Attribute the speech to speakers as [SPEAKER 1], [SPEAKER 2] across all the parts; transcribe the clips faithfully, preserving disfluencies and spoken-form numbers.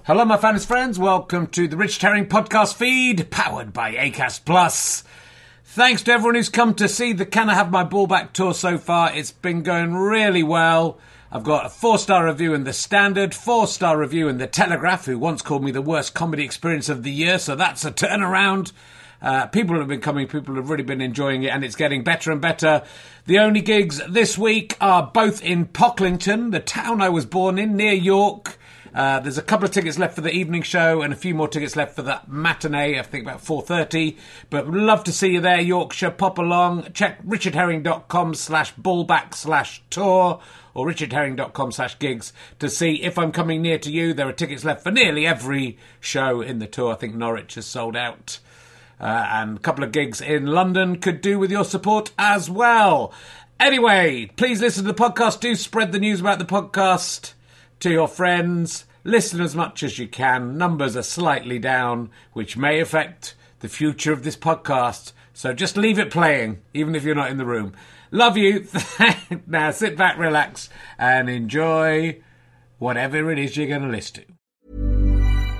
[SPEAKER 1] Hello, my fans friends. Welcome to the Richard Herring podcast feed, powered by Acast Plus. Thanks to everyone who's come to see the Can I Have My Ball Back tour so far. It's been going really well. I've got a four-star review in The Standard, four-star review in The Telegraph, who once called me the worst comedy experience of the year, so that's a turnaround. Uh, people have been coming, people have really been enjoying it, and it's getting better and better. The only gigs this week are both in Pocklington, the town I was born in, near York. Uh, there's a couple of tickets left for the evening show and a few more tickets left for the matinee, I think about four thirty. But would love to see you there, Yorkshire. Pop along. Check richardherring.com slash ballback slash tour or richardherring.com slash gigs to see if I'm coming near to you. There are tickets left for nearly every show in the tour. I think Norwich has sold out. Uh, and a couple of gigs in London could do with your support as well. Anyway, please listen to the podcast. Do spread the news about the podcast to your friends. Listen as much as you can. Numbers are slightly down, which may affect the future of this podcast. So just leave it playing, even if you're not in the room. Love you. Now sit back, relax, and enjoy whatever it is you're going to listen to.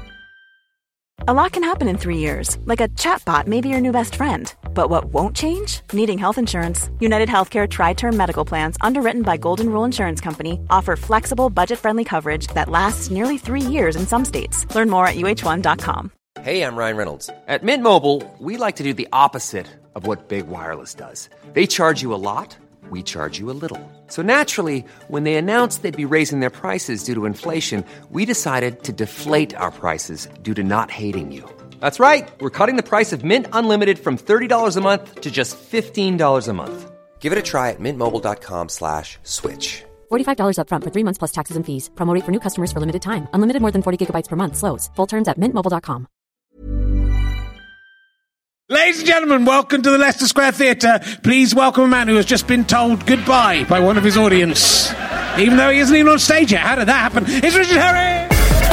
[SPEAKER 2] A lot can happen in three years, like a chatbot may be your new best friend. But what won't change? Needing health insurance. United Healthcare Tri-Term Medical Plans, underwritten by Golden Rule Insurance Company, offer flexible, budget-friendly coverage that lasts nearly three years in some states. Learn more at U H one dot com.
[SPEAKER 3] Hey, I'm Ryan Reynolds. At Mint Mobile, we like to do the opposite of what Big Wireless does. They charge you a lot, we charge you a little. So naturally, when they announced they'd be raising their prices due to inflation, we decided to deflate our prices due to not hating you. That's right. We're cutting the price of Mint Unlimited from thirty dollars a month to just fifteen dollars a month. Give it a try at mintmobile.com slash switch.
[SPEAKER 4] forty-five dollars up front for three months plus taxes and fees. Promo rate for new customers for limited time. Unlimited more than forty gigabytes per month. Slows full terms at mint mobile dot com.
[SPEAKER 1] Ladies and gentlemen, welcome to the Leicester Square Theatre. Please welcome a man who has just been told goodbye by one of his audience, even though he isn't even on stage yet. How did that happen? It's Richard Herring!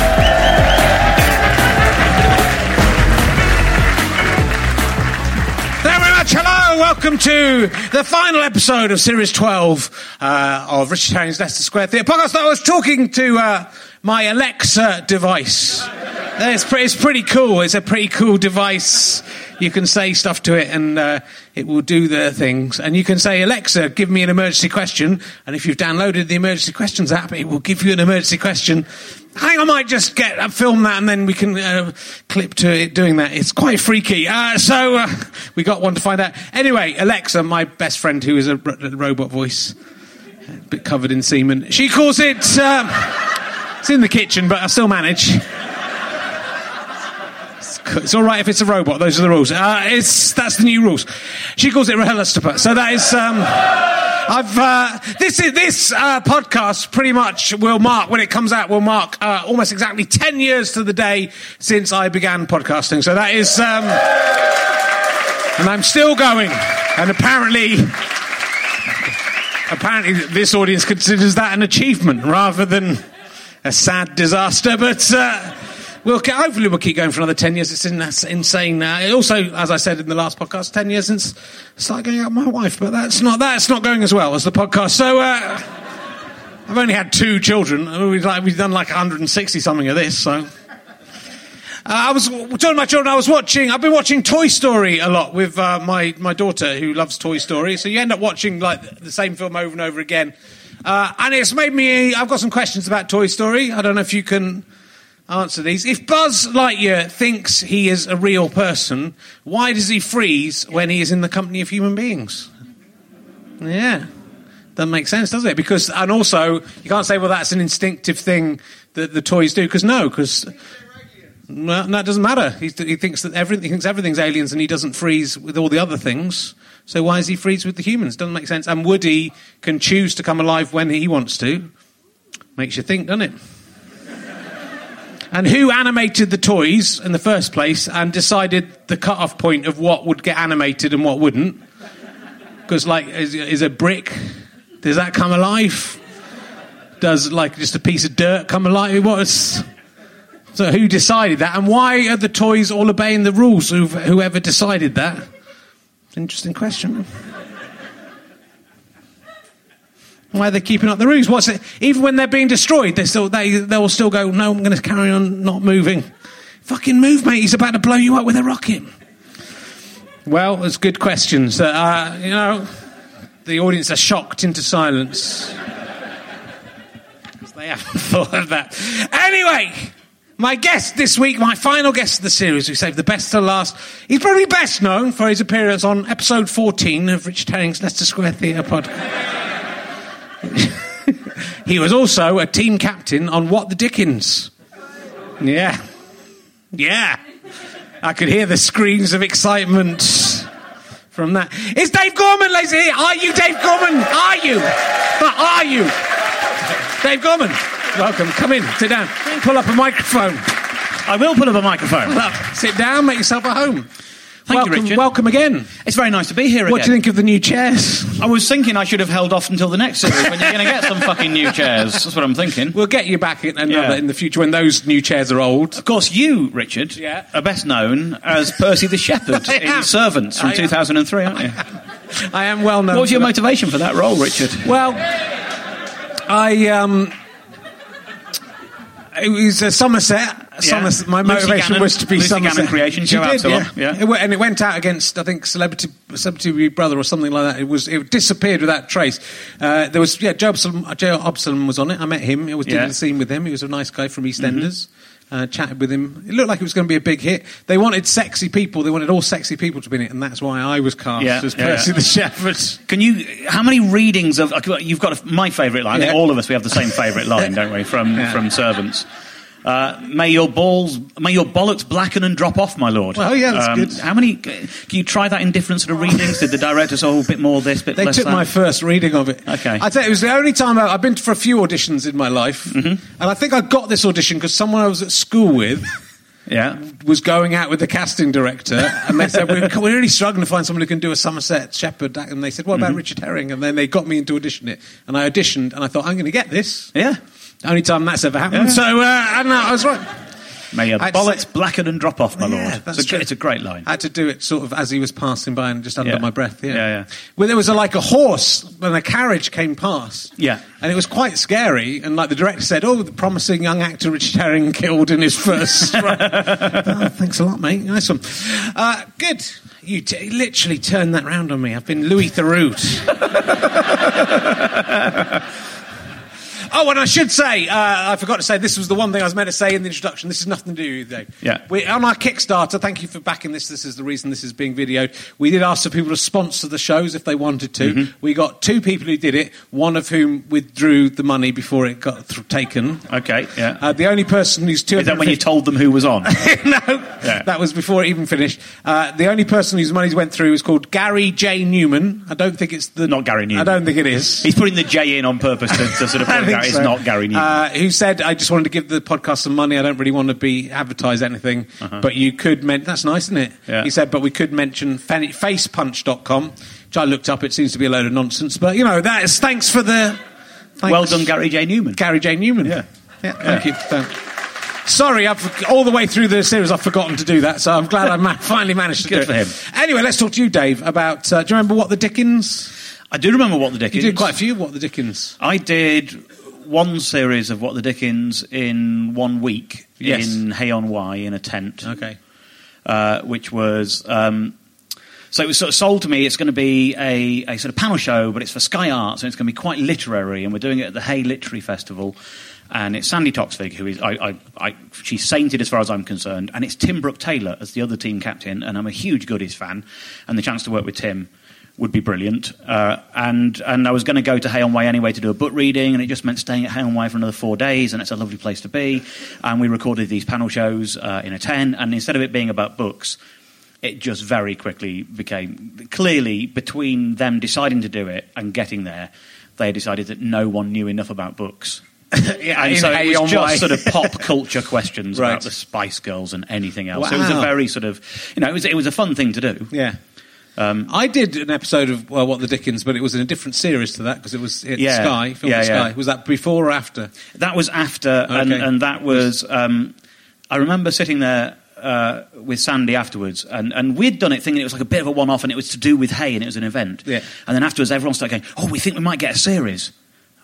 [SPEAKER 1] Thank you very much. Hello, welcome to the final episode of Series twelve uh, of Richard Herring's Leicester Square Theatre podcast. I was talking to uh, my Alexa device. It's pretty, it's pretty cool. It's a pretty cool device. You can say stuff to it and uh, it will do the things. And you can say, Alexa, give me an emergency question. And if you've downloaded the emergency questions app, it will give you an emergency question. I think I might just get uh, film that and then we can uh, clip to it doing that. It's quite freaky. Uh, so uh, we got one to find out. Anyway, Alexa, my best friend who is a, r- a robot voice, a bit covered in semen. She calls it... Uh, it's in the kitchen, but I still manage. It's all right if it's a robot. Those are the rules. Uh, it's that's the new rules. She calls it RHLSTP. So that is. Um, I've uh, this is this uh, podcast pretty much will mark when it comes out. Will mark uh, almost exactly ten years to the day since I began podcasting. So that is, um, and I'm still going. And apparently, apparently this audience considers that an achievement rather than a sad disaster. But. Uh, We'll, hopefully we'll keep going for another ten years. It's in, that's insane. Uh, also, as I said in the last podcast, ten years since I started going out with my wife, but that's not that's not going as well as the podcast. So uh, I've only had two children. We've, like, we've done like one hundred sixty something of this. So uh, I was talking to my children. I was watching. I've been watching Toy Story a lot with uh, my my daughter who loves Toy Story. So you end up watching like the same film over and over again, uh, and it's made me. I've got some questions about Toy Story. I don't know if you can answer these. If Buzz Lightyear thinks he is a real person, why does he freeze when he is in the company of human beings? Yeah. Doesn't make sense, does it? Because, and also, you can't say, well, that's an instinctive thing that the toys do, because no, because well, that doesn't matter. He, he thinks that everything, he thinks everything's aliens and he doesn't freeze with all the other things. So why does he freeze with the humans? Doesn't make sense. And Woody can choose to come alive when he wants to. Makes you think, doesn't it? And who animated the toys in the first place and decided the cut-off point of what would get animated and what wouldn't? Because, like, is, is a brick, does that come alive? Does, like, just a piece of dirt come alive? What's... So who decided that? And why are the toys all obeying the rules of whoever decided that? It's an interesting question. Why are they keeping up the ruse? What's it? Even when they're being destroyed, they still they they will still go. No, I'm going to carry on not moving. Fucking move, mate. He's about to blow you up with a rocket. Well, there's good questions. Uh, you know, the audience are shocked into silence. They haven't thought of that. Anyway, my guest this week, my final guest of the series, we saved the best to last. He's probably best known for his appearance on episode fourteen of Richard Herring's Leicester Square Theatre podcast. He was also a team captain on What the Dickens. Yeah. Yeah. I could hear the screams of excitement from that. It's Dave Gorman, ladies and gentlemen. Are you Dave Gorman? Are you? Are you? Dave Gorman, welcome. Come in, sit down. Pull up a microphone.
[SPEAKER 5] I will pull up a microphone.
[SPEAKER 1] Pull up. Sit down, make yourself at home.
[SPEAKER 5] Thank
[SPEAKER 1] welcome,
[SPEAKER 5] you, Richard.
[SPEAKER 1] Welcome again.
[SPEAKER 5] It's very nice to be here again.
[SPEAKER 1] What do you think of the new chairs?
[SPEAKER 5] I was thinking I should have held off until the next series when you're going to get some fucking new chairs. That's what I'm thinking.
[SPEAKER 1] We'll get you back in, another,
[SPEAKER 5] Yeah.
[SPEAKER 1] in the future when those new chairs are old.
[SPEAKER 5] Of course, you, Richard,
[SPEAKER 1] Yeah.
[SPEAKER 5] are best known as Percy the Shepherd
[SPEAKER 1] I
[SPEAKER 5] in
[SPEAKER 1] am.
[SPEAKER 5] Servants from
[SPEAKER 1] I am.
[SPEAKER 5] two thousand three, aren't you?
[SPEAKER 1] I am well known.
[SPEAKER 5] What was your
[SPEAKER 1] for that.
[SPEAKER 5] motivation for that role, Richard?
[SPEAKER 1] Well, I um, it was uh, Somerset. Somerset. My
[SPEAKER 5] Lucy
[SPEAKER 1] motivation
[SPEAKER 5] Gannon-
[SPEAKER 1] was to be
[SPEAKER 5] Lucy
[SPEAKER 1] Somerset.
[SPEAKER 5] Gannon Creations,
[SPEAKER 1] She
[SPEAKER 5] Joe
[SPEAKER 1] did,
[SPEAKER 5] Absalom,
[SPEAKER 1] yeah.
[SPEAKER 5] yeah.
[SPEAKER 1] It went- and it went out against, I think, Celebrity, Celebrity Big Brother or something like that. It was it disappeared without trace. Uh, there was yeah, Joe Absalom, Joe Absalom was on it. I met him. I was doing
[SPEAKER 5] Yeah.
[SPEAKER 1] the scene with him. He was a nice guy from EastEnders. Uh, chatted with him. It looked like it was going to be a big hit. They wanted sexy people. They wanted all sexy people to be in it, and that's why I was cast
[SPEAKER 5] Yeah,
[SPEAKER 1] as
[SPEAKER 5] yeah,
[SPEAKER 1] Percy
[SPEAKER 5] yeah.
[SPEAKER 1] the Shepherd.
[SPEAKER 5] Can you? How many readings of? You've got a, my favourite line. I think
[SPEAKER 1] Yeah.
[SPEAKER 5] all of us we have the same favourite line, don't we? From
[SPEAKER 1] Yeah.
[SPEAKER 5] from Servants. Uh, may your balls, may your bollocks blacken and drop off, my lord.
[SPEAKER 1] Well, yeah, that's
[SPEAKER 5] um,
[SPEAKER 1] good.
[SPEAKER 5] How many? Can you try that in different sort of readings? Did the director say, oh, a bit more this, bit
[SPEAKER 1] They
[SPEAKER 5] less
[SPEAKER 1] took
[SPEAKER 5] that?
[SPEAKER 1] my first reading of it.
[SPEAKER 5] Okay.
[SPEAKER 1] I tell you, it was the only time I, I've been for a few auditions in my life,
[SPEAKER 5] Mm-hmm.
[SPEAKER 1] and I think I got this audition because someone I was at school with
[SPEAKER 5] Yeah.
[SPEAKER 1] was going out with the casting director, and they said, we're, we're really struggling to find someone who can do a Somerset Shepherd. And they said, what about
[SPEAKER 5] Mm-hmm.
[SPEAKER 1] Richard Herring? And then they got me into audition it, and I auditioned, and I thought, I'm going to get this.
[SPEAKER 5] Yeah.
[SPEAKER 1] Only time that's ever happened.
[SPEAKER 5] Yeah.
[SPEAKER 1] So, uh, and I was right.
[SPEAKER 5] May your
[SPEAKER 1] I had to
[SPEAKER 5] bollocks
[SPEAKER 1] say-
[SPEAKER 5] blacken and drop off, my
[SPEAKER 1] Yeah,
[SPEAKER 5] lord.
[SPEAKER 1] that's
[SPEAKER 5] it's, a,
[SPEAKER 1] true.
[SPEAKER 5] it's a great line.
[SPEAKER 1] I had to do it sort of as he was passing by and just under
[SPEAKER 5] Yeah.
[SPEAKER 1] my breath. Yeah,
[SPEAKER 5] Yeah, yeah.
[SPEAKER 1] Well, there was a, like a horse and a carriage came past.
[SPEAKER 5] Yeah.
[SPEAKER 1] and it was quite scary. And like the director said, "Oh, the promising young actor Richard Herring killed in his first strike." Oh, thanks a lot, mate. Nice one. Uh, good. You t- literally turned that round on me. I've been Louis Theroux. Oh, and I should say, uh, I forgot to say, this was the one thing I was meant to say in the introduction. This has nothing to do with you, Dave.
[SPEAKER 5] Yeah.
[SPEAKER 1] We, on our Kickstarter, thank you for backing this. This is the reason this is being videoed. We did ask for people to sponsor the shows if they wanted to.
[SPEAKER 5] Mm-hmm.
[SPEAKER 1] We got two people who did it, one of whom withdrew the money before it got th- taken.
[SPEAKER 5] Okay, yeah.
[SPEAKER 1] Uh, the only person who's two
[SPEAKER 5] Is that when you told them who was on?
[SPEAKER 1] no,
[SPEAKER 5] Yeah.
[SPEAKER 1] that was before it even finished. Uh, the only person whose money went through is called Gary J. Newman. I don't think it's the...
[SPEAKER 5] Not Gary Newman.
[SPEAKER 1] I don't think it is.
[SPEAKER 5] He's putting the J in on purpose to, to sort of
[SPEAKER 1] I
[SPEAKER 5] point
[SPEAKER 1] think
[SPEAKER 5] out it's
[SPEAKER 1] so.
[SPEAKER 5] not Gary Newman.
[SPEAKER 1] Uh, who said, I just wanted to give the podcast some money. I don't really want to be advertise anything.
[SPEAKER 5] Uh-huh.
[SPEAKER 1] But you could... Men- That's nice, isn't it?
[SPEAKER 5] Yeah.
[SPEAKER 1] He said, but we could mention fan- face punch dot com, which I looked up. It seems to be a load of nonsense. But, you know, that is... Thanks for the... Thanks.
[SPEAKER 5] Well done, Gary J. Newman.
[SPEAKER 1] Gary J. Newman.
[SPEAKER 5] Yeah.
[SPEAKER 1] Yeah, thank you. Thank- Sorry, I've, all the way through the series I've forgotten to do that, so I'm glad I ma- finally managed to
[SPEAKER 5] Good
[SPEAKER 1] do it.
[SPEAKER 5] for him.
[SPEAKER 1] Anyway, let's talk to you, Dave, about... Uh, do you remember What the Dickens?
[SPEAKER 5] I do remember What the Dickens.
[SPEAKER 1] You did quite a few What the Dickens.
[SPEAKER 5] I did one series of What the Dickens in one week
[SPEAKER 1] Yes.
[SPEAKER 5] in Hay-on-Wye in a tent.
[SPEAKER 1] Okay.
[SPEAKER 5] Uh, which was... Um, so it was sort of sold to me, it's going to be a, a sort of panel show, but it's for Sky Arts, and it's going to be quite literary, and we're doing it at the Hay Literary Festival. And it's Sandy Toksvig, who is, I, I, I, she's sainted as far as I'm concerned, and it's Tim Brooke-Taylor as the other team captain, and I'm a huge Goodies fan, and the chance to work with Tim would be brilliant. Uh, and and I was going to go to Hay-on-Wye anyway to do a book reading, and it just meant staying at Hay-on-Wye for another four days, and it's a lovely place to be. And we recorded these panel shows uh, in a tent, and instead of it being about books, it just very quickly became... Clearly, between them deciding to do it and getting there, they decided that no one knew enough about books.
[SPEAKER 1] Yeah,
[SPEAKER 5] And
[SPEAKER 1] in
[SPEAKER 5] so it was
[SPEAKER 1] Hay-on-Wye.
[SPEAKER 5] just sort of pop culture questions
[SPEAKER 1] Right.
[SPEAKER 5] about the Spice Girls and anything else.
[SPEAKER 1] Wow.
[SPEAKER 5] So it was a very sort of... You know, it was, it was a fun thing to do.
[SPEAKER 1] Yeah.
[SPEAKER 5] Um,
[SPEAKER 1] I did an episode of well, What the Dickens, but it was in a different series to that because it was at
[SPEAKER 5] Yeah.
[SPEAKER 1] Sky, filmed
[SPEAKER 5] Yeah,
[SPEAKER 1] at Sky.
[SPEAKER 5] yeah.
[SPEAKER 1] Was that before or after?
[SPEAKER 5] That was after, and,
[SPEAKER 1] Okay.
[SPEAKER 5] and that was... Um, I remember sitting there uh, with Sandy afterwards, and, and we'd done it thinking it was like a bit of a one-off, and it was to do with Hay, and it was an event.
[SPEAKER 1] Yeah.
[SPEAKER 5] And then afterwards, everyone started going, oh, we think we might get a series.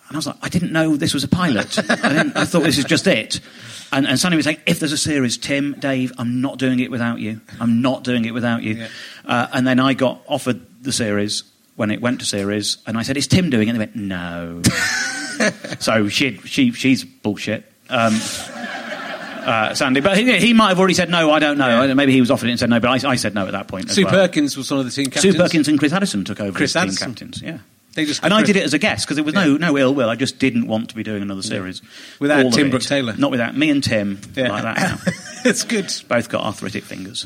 [SPEAKER 5] And I was like, I didn't know this was a pilot. I, didn't, I thought this is just it. And, and Sandy was saying, if there's a series, Tim, Dave, I'm not doing it without you. I'm not doing it without you. Yeah. Uh, and then I got offered the series when it went to series, and I said, is Tim doing it? And they went, no. So she, she, she's bullshit. Um, uh, Sandy. But he, he might have already said no, I don't know. Yeah. Maybe he was offered it and said no, but I, I said no at that point as
[SPEAKER 6] Sue
[SPEAKER 5] well.
[SPEAKER 6] Perkins was one of the team captains.
[SPEAKER 5] Sue Perkins and Chris Addison took over
[SPEAKER 6] Chris
[SPEAKER 5] as
[SPEAKER 6] Addison.
[SPEAKER 5] team captains, yeah.
[SPEAKER 6] They just
[SPEAKER 5] and I did it as a guest because there was no yeah. no ill will. I just didn't want to be doing another series
[SPEAKER 6] yeah. without Tim Brooke Taylor.
[SPEAKER 5] Not without me and Tim. Yeah. Like that. Now.
[SPEAKER 6] It's good.
[SPEAKER 5] Both got arthritic fingers.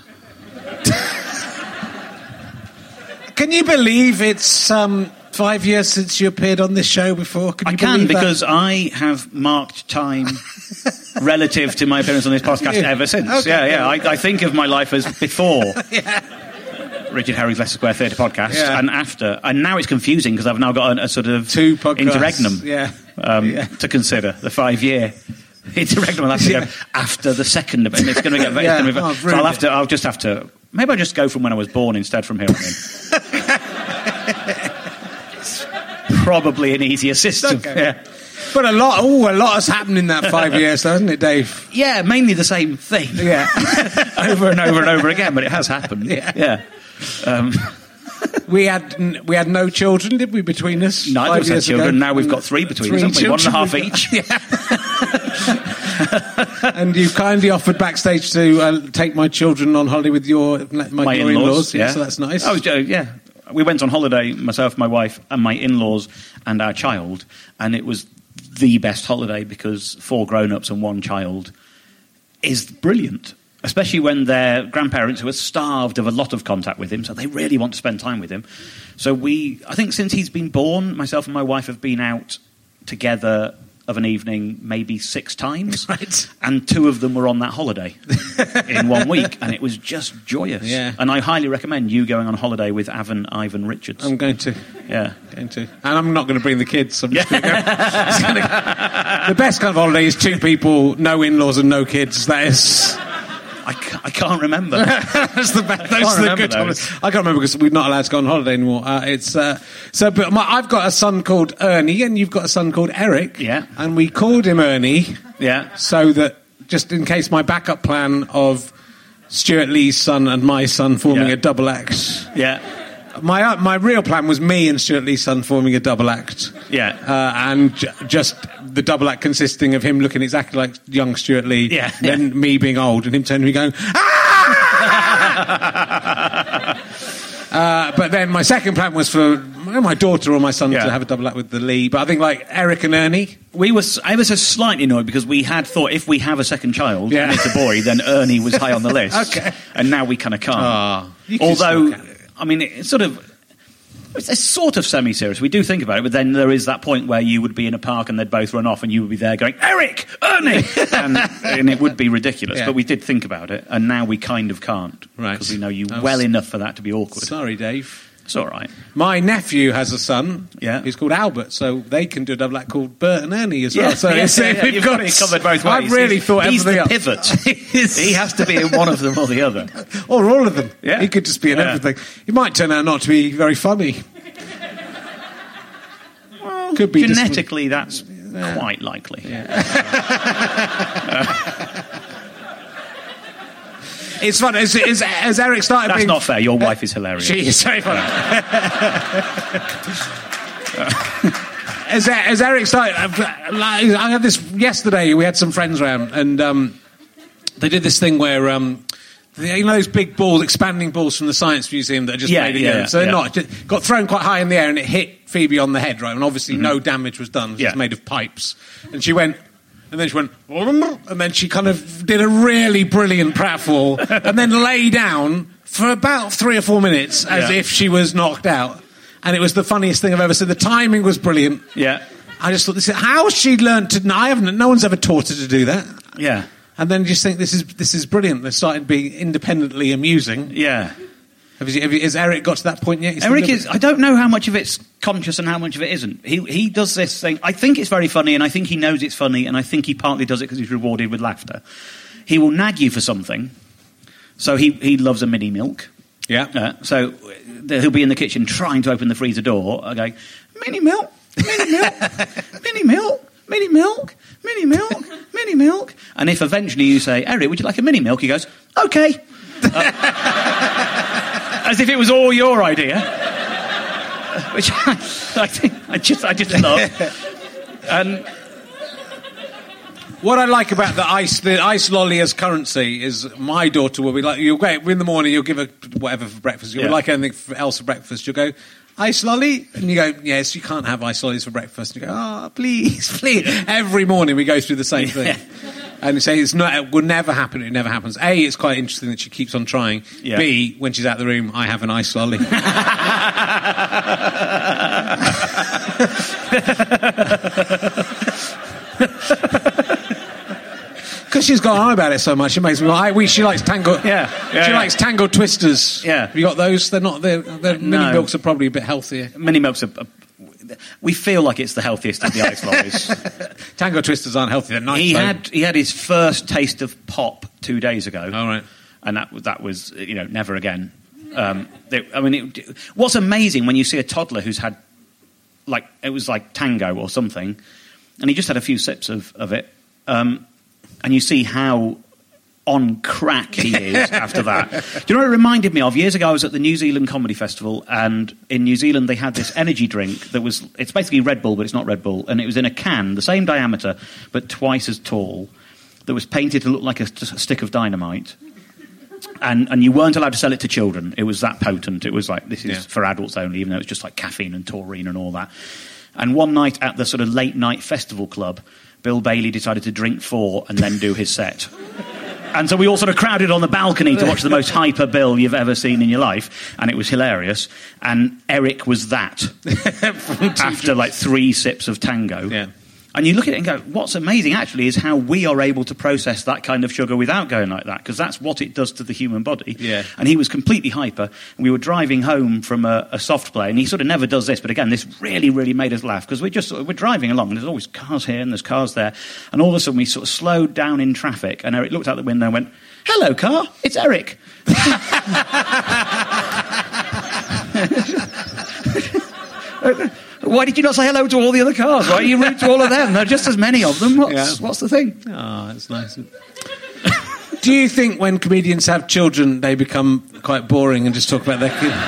[SPEAKER 6] Can you believe it's um, five years since you appeared on this show before? Can you
[SPEAKER 5] I can because
[SPEAKER 6] that?
[SPEAKER 5] I have marked time relative to my appearance on this podcast yeah. ever since. Okay. Yeah, yeah. I, I think of my life as before. yeah. Richard Herring's Leicester Square Theatre podcast, yeah. and after, and now it's confusing because I've now got a, a sort of
[SPEAKER 6] two podcasts
[SPEAKER 5] interregnum
[SPEAKER 6] yeah.
[SPEAKER 5] Um,
[SPEAKER 6] yeah.
[SPEAKER 5] to consider the five year interregnum. I'll have to yeah. go after the second of it. It's going to get very.
[SPEAKER 6] yeah.
[SPEAKER 5] Be,
[SPEAKER 6] oh,
[SPEAKER 5] so I'll have to. I'll just have to. Maybe I'll just go from when I was born instead from here on in. Probably an easier system.
[SPEAKER 6] Okay.
[SPEAKER 5] Yeah.
[SPEAKER 6] But a lot, oh, a lot has happened in that five years, though, hasn't it, Dave?
[SPEAKER 5] Yeah, mainly the same thing.
[SPEAKER 6] Yeah,
[SPEAKER 5] over and over and over again, but it has happened.
[SPEAKER 6] Yeah.
[SPEAKER 5] yeah. Um,
[SPEAKER 6] we had we had no children, did we, between us?
[SPEAKER 5] Neither of us had children. Ago? Now we've got three between three us, haven't we? One and a half each.
[SPEAKER 6] Yeah. And you kindly offered backstage to uh, take my children on holiday with your my,
[SPEAKER 5] my
[SPEAKER 6] your
[SPEAKER 5] in-laws.
[SPEAKER 6] in-laws.
[SPEAKER 5] Yeah,
[SPEAKER 6] yeah, so that's nice.
[SPEAKER 5] I was, uh, yeah. We went on holiday, myself, my wife, and my in-laws, and our child, and it was the best holiday because four grown-ups and one child is brilliant, especially when they're grandparents who are starved of a lot of contact with him, so they really want to spend time with him. So we, I think since he's been born, myself and my wife have been out together of an evening maybe six times,
[SPEAKER 6] right.
[SPEAKER 5] and two of them were on that holiday in one week, and it was just joyous.
[SPEAKER 6] Yeah.
[SPEAKER 5] And I highly recommend you going on holiday with Avon Ivan Richards.
[SPEAKER 6] I'm going to.
[SPEAKER 5] Yeah.
[SPEAKER 6] Going to. And I'm not going to bring the kids. I'm just yeah. going to go. The best kind of holiday is two people, no in-laws and no kids. That is...
[SPEAKER 5] I can't, I can't remember.
[SPEAKER 6] That's the best. Those are the good holidays. I can't remember because we're not allowed to go on holiday anymore. Uh, it's uh, so. But my, I've got a son called Ernie, and you've got a son called Eric.
[SPEAKER 5] Yeah.
[SPEAKER 6] And we called him Ernie.
[SPEAKER 5] Yeah.
[SPEAKER 6] So that just in case my backup plan of Stuart Lee's son and my son forming
[SPEAKER 5] yeah.
[SPEAKER 6] a double act.
[SPEAKER 5] Yeah.
[SPEAKER 6] My uh, my real plan was me and Stuart Lee's son forming a double act.
[SPEAKER 5] Yeah.
[SPEAKER 6] Uh, and j- just the double act consisting of him looking exactly like young Stuart Lee.
[SPEAKER 5] Yeah.
[SPEAKER 6] Then
[SPEAKER 5] yeah.
[SPEAKER 6] me being old and him turning to me going, ah! uh, but then my second plan was for my daughter or my son yeah. to have a double act with the Lee. But I think like Eric and Ernie.
[SPEAKER 5] We were, I was just slightly annoyed because we had thought if we have a second child
[SPEAKER 6] yeah.
[SPEAKER 5] and it's a boy, then Ernie was high on the list.
[SPEAKER 6] Okay.
[SPEAKER 5] And now we kind of can't.
[SPEAKER 6] Oh,
[SPEAKER 5] Although, I mean, it's sort of... It's sort of semi-serious. We do think about it, but then there is that point where you would be in a park and they'd both run off and you would be there going, Eric! Ernie! and, and it would be ridiculous. Yeah. But we did think about it, and now we kind of can't.
[SPEAKER 6] Right.
[SPEAKER 5] Because we know you
[SPEAKER 6] was...
[SPEAKER 5] well enough for that to be awkward.
[SPEAKER 6] Sorry, Dave.
[SPEAKER 5] It's all right.
[SPEAKER 6] My nephew has a son.
[SPEAKER 5] Yeah.
[SPEAKER 6] He's called Albert, so they can do a double act called Bert and Ernie as well.
[SPEAKER 5] Yeah,
[SPEAKER 6] so
[SPEAKER 5] yeah,
[SPEAKER 6] it's,
[SPEAKER 5] yeah, yeah.
[SPEAKER 6] we've
[SPEAKER 5] You've
[SPEAKER 6] got
[SPEAKER 5] it covered both ways.
[SPEAKER 6] I've really
[SPEAKER 5] he's,
[SPEAKER 6] thought
[SPEAKER 5] he's
[SPEAKER 6] everything
[SPEAKER 5] the
[SPEAKER 6] up.
[SPEAKER 5] pivot. He has to be in one of them or the other.
[SPEAKER 6] Or all of them.
[SPEAKER 5] Yeah.
[SPEAKER 6] He could just be in
[SPEAKER 5] yeah.
[SPEAKER 6] everything. He might turn out not to be very funny.
[SPEAKER 5] Well,
[SPEAKER 6] could be
[SPEAKER 5] genetically, that's yeah. quite likely.
[SPEAKER 6] Yeah. It's fun. As, as, as Eric started
[SPEAKER 5] That's
[SPEAKER 6] being...
[SPEAKER 5] not fair. Your wife is hilarious.
[SPEAKER 6] She is very funny. as, as Eric started... I had this yesterday. We had some friends around, and um, they did this thing where... Um, you know those big balls, expanding balls from the Science Museum that are just
[SPEAKER 5] yeah,
[SPEAKER 6] made
[SPEAKER 5] yeah,
[SPEAKER 6] again?
[SPEAKER 5] yeah,
[SPEAKER 6] so they're
[SPEAKER 5] yeah.
[SPEAKER 6] not... Just got thrown quite high in the air, and it hit Phoebe on the head, right? And obviously mm-hmm. no damage was done. It was
[SPEAKER 5] yeah.
[SPEAKER 6] made of pipes. And she went... And then she went, and then she kind of did a really brilliant pratfall, and then lay down for about three or four minutes as
[SPEAKER 5] yeah.
[SPEAKER 6] if she was knocked out. And it was the funniest thing I've ever seen. The timing was brilliant.
[SPEAKER 5] Yeah.
[SPEAKER 6] I just thought, this is how she learned to. I haven't. No one's ever taught her to do that.
[SPEAKER 5] Yeah.
[SPEAKER 6] And then you just think this is this is brilliant. They started being independently amusing.
[SPEAKER 5] Yeah.
[SPEAKER 6] Have you, have you, has Eric got to that point yet? He's
[SPEAKER 5] Eric is... I don't know how much of it's conscious and how much of it isn't. He he does this thing... I think it's very funny, and I think he knows it's funny, and I think he partly does it because he's rewarded with laughter. He will nag you for something. So he, he loves a mini milk.
[SPEAKER 6] Yeah.
[SPEAKER 5] Uh, so he'll be in the kitchen trying to open the freezer door. I go, mini milk? mini milk, mini milk, mini milk, mini milk, mini milk. And if eventually you say, Eric, would you like a mini milk? He goes, OK. Uh, as if it was all your idea. Which I, I think I just, I just love. And...
[SPEAKER 6] What I like about the ice, the ice lolly as currency is my daughter will be like, you'll go in the morning, you'll give her whatever for breakfast. You'll
[SPEAKER 5] yeah.
[SPEAKER 6] like anything else for breakfast. You'll go, ice lolly? And you go, yes, you can't have ice lollies for breakfast. And you go, oh, please, please. Every morning we go through the same thing. Yeah. And you say, it's not, it will never happen. It never happens. A, it's quite interesting that she keeps on trying. Yeah. B, when she's out the room, I have an ice lolly. Because she's got on about it so much, it makes me. I, we, she likes tango.
[SPEAKER 5] Yeah, yeah
[SPEAKER 6] she
[SPEAKER 5] yeah.
[SPEAKER 6] likes tango twisters.
[SPEAKER 5] Yeah,
[SPEAKER 6] have you got those? They're not. They're, they're
[SPEAKER 5] no.
[SPEAKER 6] Mini milks are probably a bit healthier.
[SPEAKER 5] Mini milks are. We feel like it's the healthiest of the ice lollies.
[SPEAKER 6] Tango twisters aren't healthy. They're nice.
[SPEAKER 5] He
[SPEAKER 6] though.
[SPEAKER 5] had he had his first taste of pop two days ago.
[SPEAKER 6] All right,
[SPEAKER 5] and that that was you know never again. Um, they, I mean, it, what's amazing when you see a toddler who's had like it was like tango or something, and he just had a few sips of of it. Um, And you see how on crack he is after that. Do you know what it reminded me of? Years ago, I was at the New Zealand Comedy Festival, and in New Zealand they had this energy drink that was, it's basically Red Bull, but it's not Red Bull, and it was in a can, the same diameter, but twice as tall, that was painted to look like a, a stick of dynamite. And and you weren't allowed to sell it to children. It was that potent. It was like, this is yeah. for adults only, even though it's just like caffeine and taurine and all that. And one night at the sort of late night festival club, Bill Bailey decided to drink four and then do his set. And so we all sort of crowded on the balcony to watch the most hyper Bill you've ever seen in your life, and it was hilarious. And Eric was that after like three sips of tango.
[SPEAKER 6] Yeah.
[SPEAKER 5] And you look at it and go, what's amazing actually is how we are able to process that kind of sugar without going like that, because that's what it does to the human body.
[SPEAKER 6] Yeah.
[SPEAKER 5] And he was completely hyper. And we were driving home from a, a soft play, and he sort of never does this, but again, this really, really made us laugh, because we're just we're driving along, and there's always cars here and there's cars there, and all of a sudden we sort of slowed down in traffic, and Eric looked out the window and went, "Hello, car, it's Eric." Why did you not say hello to all the other cars? Why are you rude to all of them? There are just as many of them. What's, yeah. what's the thing?
[SPEAKER 6] Oh, that's nice. Do you think when comedians have children, they become quite boring and just talk about their kids?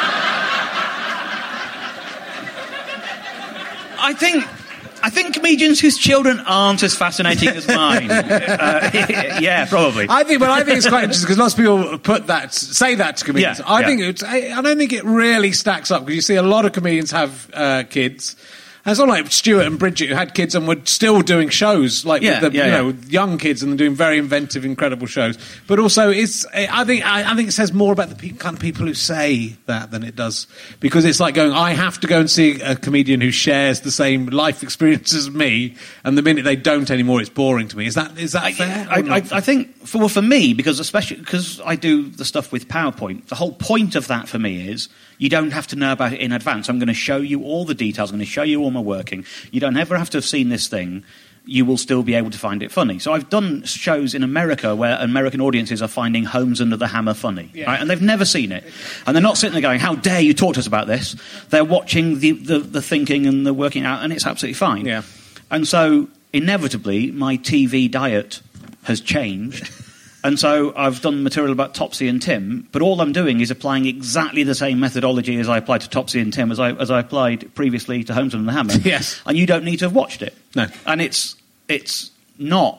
[SPEAKER 5] I think... I think comedians whose children aren't as fascinating as mine. Uh, yeah, probably.
[SPEAKER 6] I think, but I think it's quite interesting because lots of people put that, say that to comedians.
[SPEAKER 5] Yeah,
[SPEAKER 6] I
[SPEAKER 5] yeah.
[SPEAKER 6] think it's, I, I don't think it really stacks up, because you see a lot of comedians have uh, kids. And it's not like Stuart and Bridget, who had kids and were still doing shows, like
[SPEAKER 5] yeah,
[SPEAKER 6] with the,
[SPEAKER 5] yeah,
[SPEAKER 6] you know,
[SPEAKER 5] yeah.
[SPEAKER 6] young kids, and doing very inventive, incredible shows. But also, it's I think I, I think it says more about the pe- kind of people who say that than it does, because it's like going, I have to go and see a comedian who shares the same life experience as me, and the minute they don't anymore, it's boring to me. Is that is that
[SPEAKER 5] I,
[SPEAKER 6] fair?
[SPEAKER 5] I, I, I think for well, for me, because especially because I do the stuff with PowerPoint, the whole point of that for me is, you don't have to know about it in advance. I'm going to show you all the details. I'm going to show you all my working. You don't ever have to have seen this thing. You will still be able to find it funny. So I've done shows in America where American audiences are finding Homes Under the Hammer funny. Yeah. Right? And they've never seen it. And they're not sitting there going, how dare you talk to us about this? They're watching the, the, the thinking and the working out, and it's absolutely fine.
[SPEAKER 6] Yeah.
[SPEAKER 5] And so, inevitably, my T V diet has changed. And so I've done material about Topsy and Tim, but all I'm doing is applying exactly the same methodology as I applied to Topsy and Tim as I, as I applied previously to Homes Under the Hammer.
[SPEAKER 6] Yes.
[SPEAKER 5] And you don't need to have watched it.
[SPEAKER 6] No.
[SPEAKER 5] And it's it's not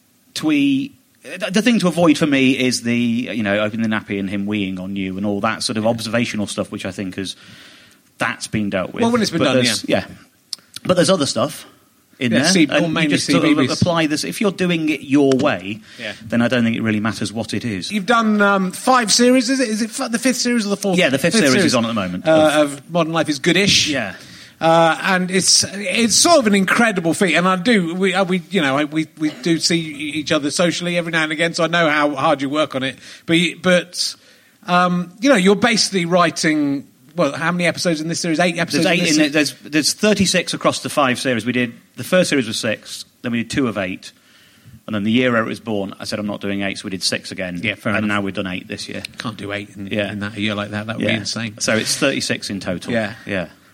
[SPEAKER 5] twee... The thing to avoid for me is the, you know, opening the nappy and him weeing on you and all that sort of observational stuff, which I think is... That's been dealt with.
[SPEAKER 6] Well, when it's been
[SPEAKER 5] but
[SPEAKER 6] done, yeah.
[SPEAKER 5] Yeah. But there's other stuff in
[SPEAKER 6] yeah,
[SPEAKER 5] there.
[SPEAKER 6] C-
[SPEAKER 5] and you just sort of apply this. If you're doing it your way,
[SPEAKER 6] yeah.
[SPEAKER 5] then I don't think it really matters what it is.
[SPEAKER 6] You've done um, five series, is it? Is it f- the fifth series or the fourth?
[SPEAKER 5] Yeah, the fifth, fifth series, series is on at the moment.
[SPEAKER 6] Uh, of Modern Life is Goodish.
[SPEAKER 5] Yeah.
[SPEAKER 6] Uh, and it's it's sort of an incredible feat, and I do we uh, we you know we we do see each other socially every now and again, so I know how hard you work on it. But but um, you know, you're basically writing. Well, how many episodes in this series? Eight episodes.
[SPEAKER 5] There's eight.
[SPEAKER 6] In this
[SPEAKER 5] in it, there's there's thirty-six across the five series. We did the first series was six, then we did two of eight, and then the year Eric was born, I said I'm not doing eight, so we did six again.
[SPEAKER 6] Yeah, fair
[SPEAKER 5] and
[SPEAKER 6] enough.
[SPEAKER 5] now we've done eight this year.
[SPEAKER 6] Can't do eight in,
[SPEAKER 5] yeah.
[SPEAKER 6] in that a year like that. That would
[SPEAKER 5] yeah.
[SPEAKER 6] be insane.
[SPEAKER 5] So it's thirty-six in total.
[SPEAKER 6] Yeah,
[SPEAKER 5] yeah.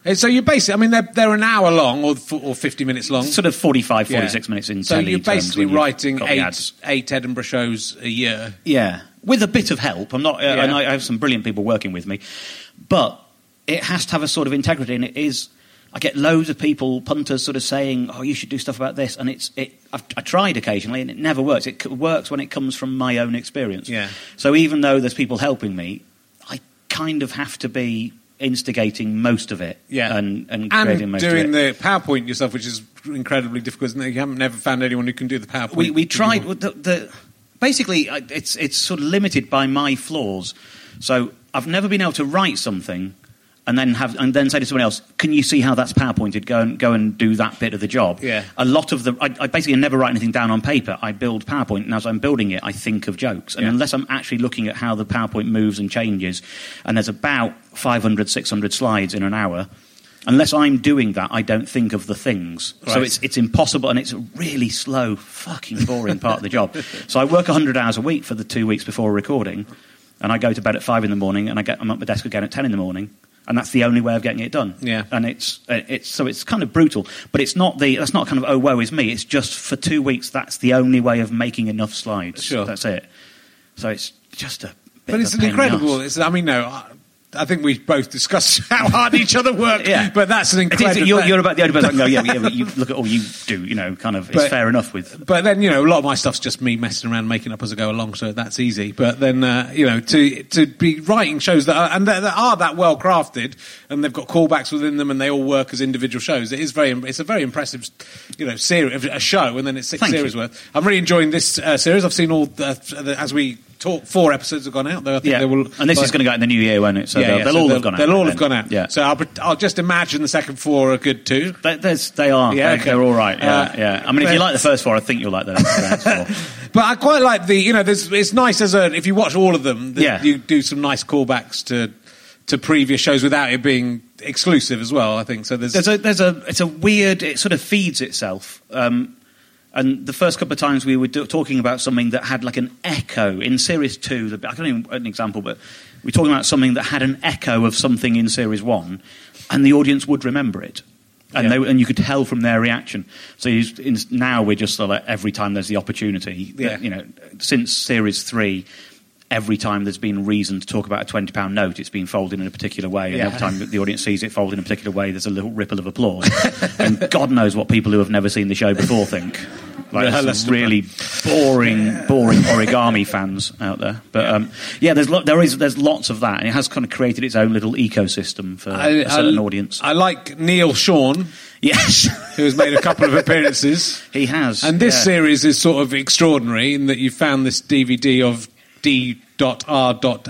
[SPEAKER 6] And so you basically, I mean, they're, they're an hour long or or fifty minutes long.
[SPEAKER 5] Sort of forty-five, forty-six yeah. minutes in
[SPEAKER 6] So
[SPEAKER 5] telly
[SPEAKER 6] you're basically writing eight,
[SPEAKER 5] ads.
[SPEAKER 6] eight Edinburgh shows a year.
[SPEAKER 5] Yeah, with a bit of help. I'm not. Uh,
[SPEAKER 6] Yeah.
[SPEAKER 5] and I have some brilliant people working with me, but it has to have a sort of integrity, and it is. I get loads of people, punters, sort of saying, "Oh, you should do stuff about this," and it's it. I've, I tried occasionally, and it never works. It c- works when it comes from my own experience.
[SPEAKER 6] Yeah.
[SPEAKER 5] So even though there's people helping me, I kind of have to be instigating most of it.
[SPEAKER 6] Yeah.
[SPEAKER 5] And and, creating
[SPEAKER 6] and
[SPEAKER 5] most
[SPEAKER 6] doing
[SPEAKER 5] of it.
[SPEAKER 6] the PowerPoint yourself, which is incredibly difficult, isn't it? You haven't never found anyone who can do the PowerPoint.
[SPEAKER 5] We we tried the, the basically I- it's it's sort of limited by my flaws. So I've never been able to write something and then have and then say to someone else, "Can you see how that's PowerPointed? Go and go and do that bit of the job."
[SPEAKER 6] Yeah.
[SPEAKER 5] A lot of the I, I basically never write anything down on paper. I build PowerPoint, and as I'm building it, I think of jokes. And
[SPEAKER 6] Yeah.
[SPEAKER 5] unless I'm actually looking at how the PowerPoint moves and changes, and there's about five hundred, six hundred slides in an hour. Unless I'm doing that, I don't think of the things.
[SPEAKER 6] Right.
[SPEAKER 5] So it's it's impossible, and it's a really slow, fucking boring part of the job. So I work one hundred hours a week for the two weeks before recording, and I go to bed at five in the morning, and I get I'm at my desk again at ten in the morning, and that's the only way of getting it done.
[SPEAKER 6] Yeah.
[SPEAKER 5] And it's uh, it's so it's kind of brutal, but it's not the that's not kind of oh woe is me. It's just for two weeks that's the only way of making enough slides.
[SPEAKER 6] Sure.
[SPEAKER 5] That's it. So it's just a. Bit
[SPEAKER 6] But
[SPEAKER 5] of
[SPEAKER 6] it's
[SPEAKER 5] a
[SPEAKER 6] an
[SPEAKER 5] pain in the
[SPEAKER 6] incredible.
[SPEAKER 5] arse.
[SPEAKER 6] It's, I mean, no, I, I think we both discussed how hard each other work.
[SPEAKER 5] Yeah.
[SPEAKER 6] But that's an
[SPEAKER 5] It is-
[SPEAKER 6] incredible.
[SPEAKER 5] you're, you're about the only person I can go, yeah, yeah, but you look at all you do, you know, kind of, it's
[SPEAKER 6] But-
[SPEAKER 5] fair enough with.
[SPEAKER 6] But then, you know, a lot of my stuff's just me messing around, making up as I go along, so that's easy. But then, uh, you know, to to be writing shows that are, and that, that are that well crafted, and they've got callbacks within them, and they all work as individual shows. It is very, it's a very impressive, you know, series, a show, and then it's six
[SPEAKER 5] Thank
[SPEAKER 6] series
[SPEAKER 5] you.
[SPEAKER 6] worth. I'm really enjoying this uh, series. I've seen all the, the, as we talk. Four episodes have gone out. Though I think
[SPEAKER 5] Yeah,
[SPEAKER 6] they will,
[SPEAKER 5] and this
[SPEAKER 6] like-
[SPEAKER 5] is going to go out in the new year, won't it? So
[SPEAKER 6] yeah,
[SPEAKER 5] they'll,
[SPEAKER 6] yeah,
[SPEAKER 5] they'll
[SPEAKER 6] so
[SPEAKER 5] all
[SPEAKER 6] they'll,
[SPEAKER 5] have gone out.
[SPEAKER 6] They'll all
[SPEAKER 5] then.
[SPEAKER 6] have gone out.
[SPEAKER 5] Yeah.
[SPEAKER 6] So I'll, I'll just imagine the second four are good too.
[SPEAKER 5] They, there's- they are.
[SPEAKER 6] Yeah,
[SPEAKER 5] they,
[SPEAKER 6] okay.
[SPEAKER 5] They're all right. Yeah,
[SPEAKER 6] Uh,
[SPEAKER 5] yeah. I mean, if you like the first four, I think you'll like the the next four.
[SPEAKER 6] But I quite like the, you know, there's, it's nice as a, if you watch all of them, that
[SPEAKER 5] Yeah.
[SPEAKER 6] you do some nice callbacks to to previous shows without it being exclusive as well, I think. So there's,
[SPEAKER 5] There's a, there's a, it's a weird. It sort of feeds itself. Um, and the first couple of times we were do, talking about something that had like an echo in series two. The, I can't even an example, but we're talking about something that had an echo of something in series one, and the audience would remember it. And,
[SPEAKER 6] Yeah.
[SPEAKER 5] they, and you could tell from their reaction. So you, in, now we're just sort of like every time there's the opportunity.
[SPEAKER 6] Yeah.
[SPEAKER 5] That, you know, since series three, every time there's been reason to talk about a twenty pound note, it's been folded in a particular way. And
[SPEAKER 6] Yeah.
[SPEAKER 5] every time the audience sees it folded in a particular way, there's a little ripple of applause. And God knows what people who have never seen the show before think. Like,
[SPEAKER 6] Yeah,
[SPEAKER 5] there's
[SPEAKER 6] let's
[SPEAKER 5] some really boring, boring origami fans out there. But um, yeah, there's lo- there is there's lots of that, and it has kind of created its own little ecosystem for
[SPEAKER 6] I,
[SPEAKER 5] a certain
[SPEAKER 6] I-
[SPEAKER 5] audience.
[SPEAKER 6] I like Neil Sean,
[SPEAKER 5] Yes,
[SPEAKER 6] who has made a couple of appearances.
[SPEAKER 5] he has.
[SPEAKER 6] And this
[SPEAKER 5] yeah.
[SPEAKER 6] series is sort of extraordinary in that you found this D V D of D R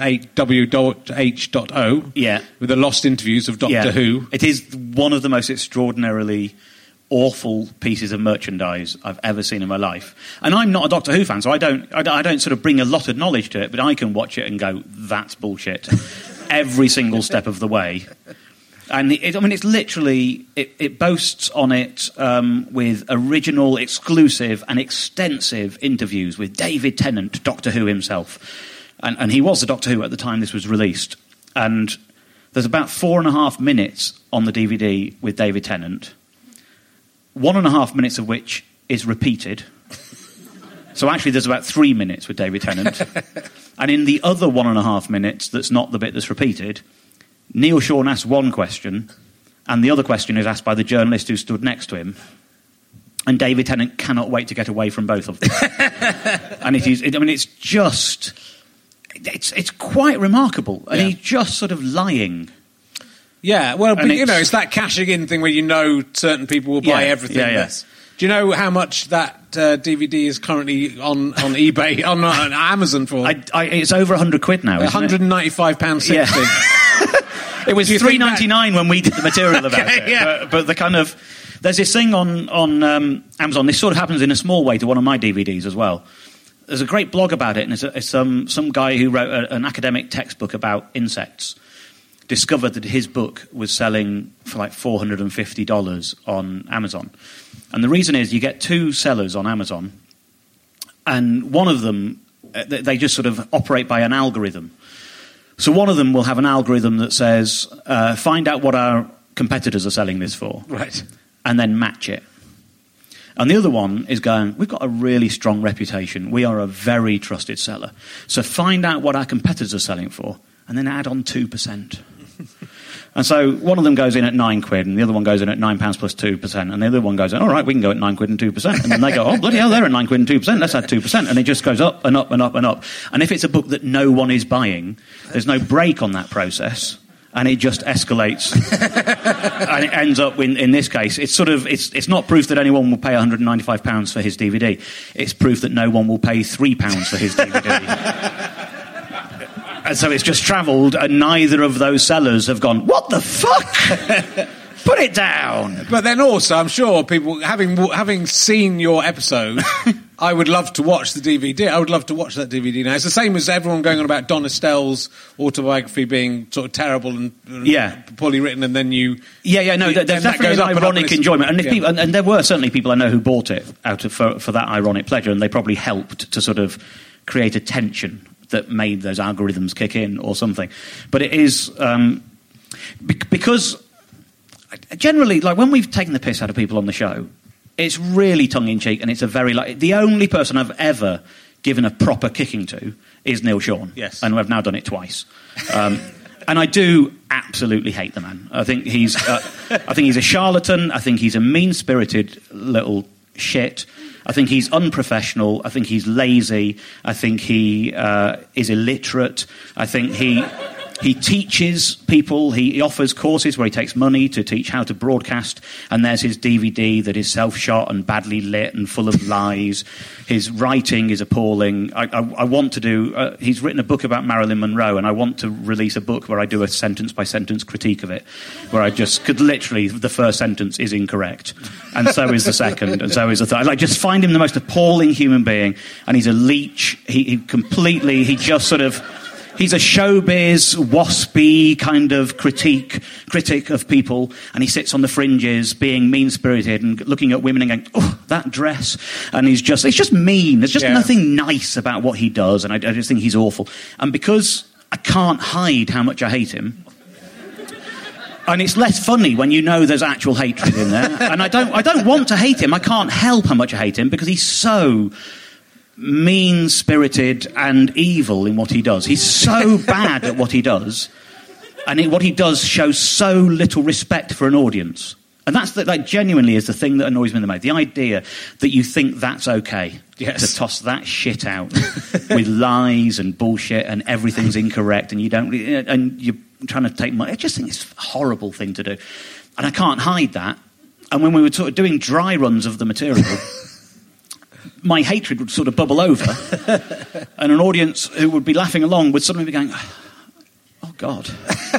[SPEAKER 6] W H O
[SPEAKER 5] Yeah.
[SPEAKER 6] with the lost interviews of Doctor
[SPEAKER 5] Yeah.
[SPEAKER 6] Who.
[SPEAKER 5] It is one of the most extraordinarily awful pieces of merchandise I've ever seen in my life. And I'm not a Doctor Who fan, so I don't, I don't, I don't sort of bring a lot of knowledge to it, but I can watch it and go, that's bullshit, every single step of the way. And it, I mean, it's literally, it, it boasts on it um, with original, exclusive and extensive interviews with David Tennant, Doctor Who himself. And, and he was the Doctor Who at the time this was released. And there's about four and a half minutes on the D V D with David Tennant, one and a half minutes of which is repeated. So actually there's about three minutes with David Tennant. And in the other one and a half minutes that's not the bit that's repeated, Neil Sean asks one question, and the other question is asked by the journalist who stood next to him. And David Tennant cannot wait to get away from both of them. And it is, it, I mean, it's just, it's it's quite remarkable. And
[SPEAKER 6] Yeah.
[SPEAKER 5] he's just sort of lying.
[SPEAKER 6] Yeah, well, but,
[SPEAKER 5] And
[SPEAKER 6] you know,
[SPEAKER 5] it's-
[SPEAKER 6] it's that cashing in thing where you know certain people will buy
[SPEAKER 5] Yeah,
[SPEAKER 6] everything.
[SPEAKER 5] yeah, yeah.
[SPEAKER 6] that's- Do you know how much that uh, D V D is currently on, on eBay, on, on Amazon for?
[SPEAKER 5] I, I, it's over one hundred quid now,
[SPEAKER 6] one
[SPEAKER 5] isn't
[SPEAKER 6] hundred ninety-five pounds sixty.
[SPEAKER 5] Yeah. it? It was
[SPEAKER 6] Do you think
[SPEAKER 5] three ninety-nine when we did the material about
[SPEAKER 6] Okay,
[SPEAKER 5] it.
[SPEAKER 6] yeah.
[SPEAKER 5] But, but the kind of... There's this thing on, on um, Amazon. This sort of happens in a small way to one of my D V Ds as well. There's a great blog about it, and it's, a, it's um, some guy who wrote a, an academic textbook about insects discovered that his book was selling for like four hundred fifty dollars on Amazon. And the reason is you get two sellers on Amazon, and one of them, uh, they they just sort of operate by an algorithm. So one of them will have an algorithm that says, uh, find out what our competitors are selling this for.
[SPEAKER 6] Right.
[SPEAKER 5] And then match it. And the other one is going, we've got a really strong reputation. We are a very trusted seller. So find out what our competitors are selling for and then add on two percent. And so one of them goes in at nine quid and the other one goes in at nine pounds plus two percent. And the other one goes, all right, we can go at nine quid and two percent. And then they go, oh, bloody hell, they're at nine quid and two percent. Let's add two percent. And it just goes up and up and up and up. And if it's a book that no one is buying, there's no break on that process. And it just escalates, and it ends up in, in this case. It's sort of it's it's not proof that anyone will pay one hundred ninety-five pounds for his D V D. It's proof that no one will pay three pounds for his D V D. And so it's just travelled, and neither of those sellers have gone, "What the fuck? Put it down."
[SPEAKER 6] But then also, I'm sure people having having seen your episode. I would love to watch the D V D. I would love to watch that D V D now. It's the same as everyone going on about Don Estelle's autobiography being sort of terrible and, and
[SPEAKER 5] yeah.
[SPEAKER 6] poorly written, and then you...
[SPEAKER 5] Yeah, yeah, no,
[SPEAKER 6] you,
[SPEAKER 5] there's definitely an ironic and enjoyment. And, if
[SPEAKER 6] yeah.
[SPEAKER 5] people, and, and there were certainly people I know who bought it out of for, for that ironic pleasure, and they probably helped to sort of create a tension that made those algorithms kick in or something. But it is... Um, be- because generally, like when we've taken the piss out of people on the show... It's really tongue-in-cheek, and it's a very... like the only person I've ever given a proper kicking to is Neil Sean.
[SPEAKER 6] Yes.
[SPEAKER 5] And I've now done it twice. Um, and I do absolutely hate the man. I think he's... Uh, I think he's a charlatan. I think he's a mean-spirited little shit. I think he's unprofessional. I think he's lazy. I think he uh, is illiterate. I think he... He teaches people, he offers courses where he takes money to teach how to broadcast, and there's his D V D that is self-shot and badly lit and full of lies. His writing is appalling. I, I, I want to do... Uh, he's written a book about Marilyn Monroe, and I want to release a book where I do a sentence-by-sentence critique of it, where I just could literally... The first sentence is incorrect, and so is the second, and so is the third. I just find him the most appalling human being, and he's a leech. He, he completely... He just sort of... He's a showbiz, waspy kind of critique, critic of people, and he sits on the fringes being mean-spirited and looking at women and going, oh, that dress. And he's just, it's just mean. There's just yeah. nothing nice about what he does, and I, I just think he's awful. And because I can't hide how much I hate him, and it's less funny when you know there's actual hatred in there, and I don't, I don't want to hate him. I can't help how much I hate him because he's so... mean-spirited and evil in what he does. He's so bad at what he does, and it, what he does shows so little respect for an audience. And that's the, like genuinely is the thing that annoys me the most. The idea that you think that's okay
[SPEAKER 6] yes.
[SPEAKER 5] to toss that shit out with lies and bullshit and everything's incorrect and you don't and you're trying to take money. I just think it's a horrible thing to do, and I can't hide that. And when we were sort of doing dry runs of the material. My hatred would sort of bubble over, and an audience who would be laughing along would suddenly be going, oh, God.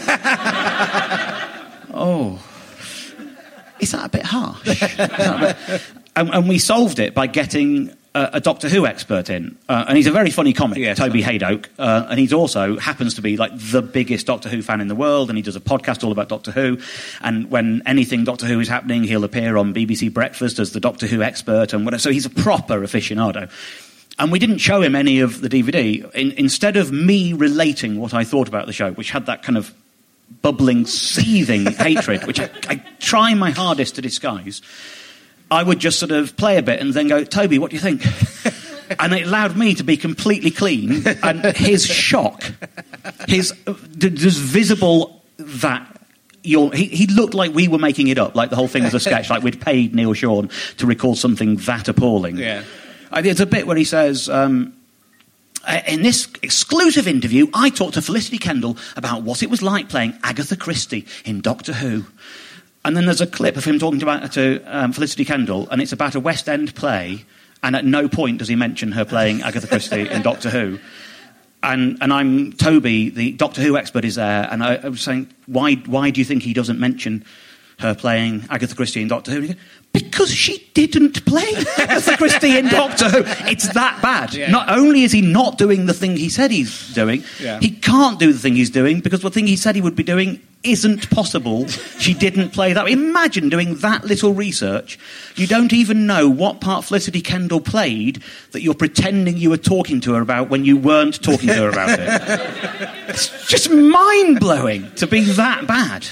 [SPEAKER 5] oh. Is that a bit harsh? Is that a bit... And, and we solved it by getting a, a Doctor Who expert in. Uh, and he's a very funny comic, yes, Toby Hadoke. Uh, and he's also happens to be like the biggest Doctor Who fan in the world. And he does a podcast all about Doctor Who. And when anything Doctor Who is happening, he'll appear on B B C Breakfast as the Doctor Who expert. And whatever. So he's a proper aficionado. And we didn't show him any of the D V D. In, instead of me relating what I thought about the show, which had that kind of bubbling, seething hatred, which I, I try my hardest to disguise, I would just sort of play a bit and then go, Toby, what do you think? And it allowed me to be completely clean. And his shock, his just visible that you're, he, he looked like we were making it up, like the whole thing was a sketch, like we'd paid Neil Sean to record something that appalling.
[SPEAKER 6] Yeah.
[SPEAKER 5] There's a bit where he says, um, in this exclusive interview, I talked to Felicity Kendall about what it was like playing Agatha Christie in Doctor Who. And then there's a clip of him talking to, to um, Felicity Kendall, and it's about a West End play, and at no point does he mention her playing Agatha Christie in Doctor Who. And and I'm Toby, the Doctor Who expert, is there, and I, I was saying, why why do you think he doesn't mention her playing Agatha Christie in Doctor Who? And he goes, because she didn't play Agatha Christie in Doctor Who. It's that bad. Yeah. Not only is he not doing the thing he said he's doing, yeah. he can't do the thing he's doing because the thing he said he would be doing isn't possible. She didn't play that. Imagine doing that little research. You don't even know what part Felicity Kendall played that you're pretending you were talking to her about when you weren't talking to her about it. It's just mind-blowing to be that bad.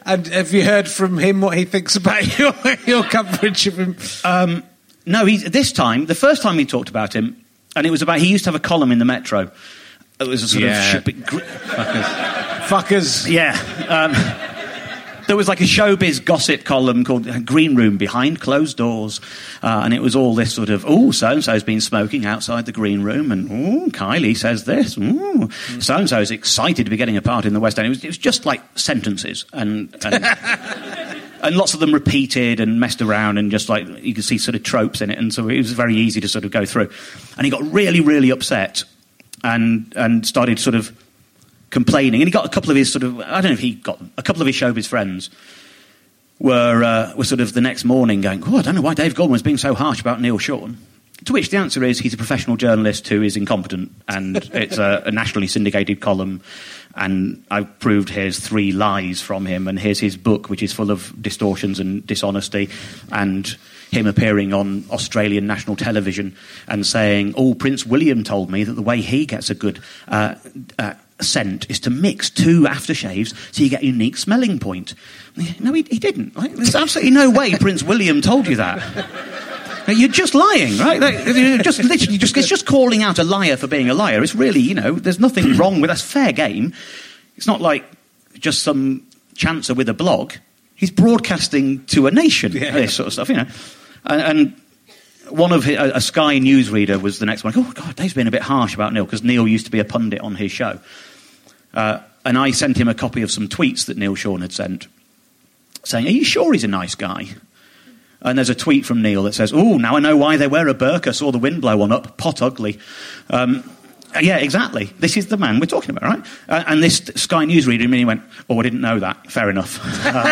[SPEAKER 6] And have you heard from him what he thinks about your, your coverage of him?
[SPEAKER 5] Um, no, he, this time, the first time we talked about him, and it was about, he used to have a column in the Metro. It was a sort
[SPEAKER 6] yeah.
[SPEAKER 5] of... Shipping, gr-
[SPEAKER 6] Fuckers. Fuckers.
[SPEAKER 5] Yeah. Um, there was like a showbiz gossip column called Green Room Behind Closed Doors. Uh, and it was all this sort of, oh, so-and-so's been smoking outside the green room. And, oh, Kylie says this. Ooh, mm. so-and-so's excited to be getting a part in the West End. It was, it was just like sentences. And... and And lots of them repeated and messed around and just like, you could see sort of tropes in it. And so it was very easy to sort of go through. And he got really, really upset and and started sort of complaining. And he got a couple of his sort of, I don't know if he got them, a couple of his showbiz friends were, uh, were sort of the next morning going, oh, I don't know why Dave Goldman's being so harsh about Neil Sean. To which the answer is he's a professional journalist who is incompetent and it's a, a nationally syndicated column. And I've proved here's three lies from him, and here's his book, which is full of distortions and dishonesty, and him appearing on Australian national television and saying, oh, Prince William told me that the way he gets a good uh, uh, scent is to mix two aftershaves so you get a unique smelling point. No, he, he didn't. Right? There's absolutely no way Prince William told you that. You're just lying, right? You're just literally just, it's just calling out a liar for being a liar. It's really, you know, there's nothing wrong with that's fair game. It's not like just some chancer with a blog. He's broadcasting to a nation, yeah. This sort of stuff, you know. And, and one of his, a, a Sky News reader was the next one. Oh, God, Dave's been a bit harsh about Neil, because Neil used to be a pundit on his show. Uh, and I sent him a copy of some tweets that Neil Sean had sent, saying, are you sure he's a nice guy? And there's a tweet from Neil that says, oh, now I know why they wear a burqa, saw the wind blow on up, pot ugly. Um, yeah, exactly. This is the man we're talking about, right? Uh, and this Sky News reader immediately went, oh, I didn't know that. Fair enough.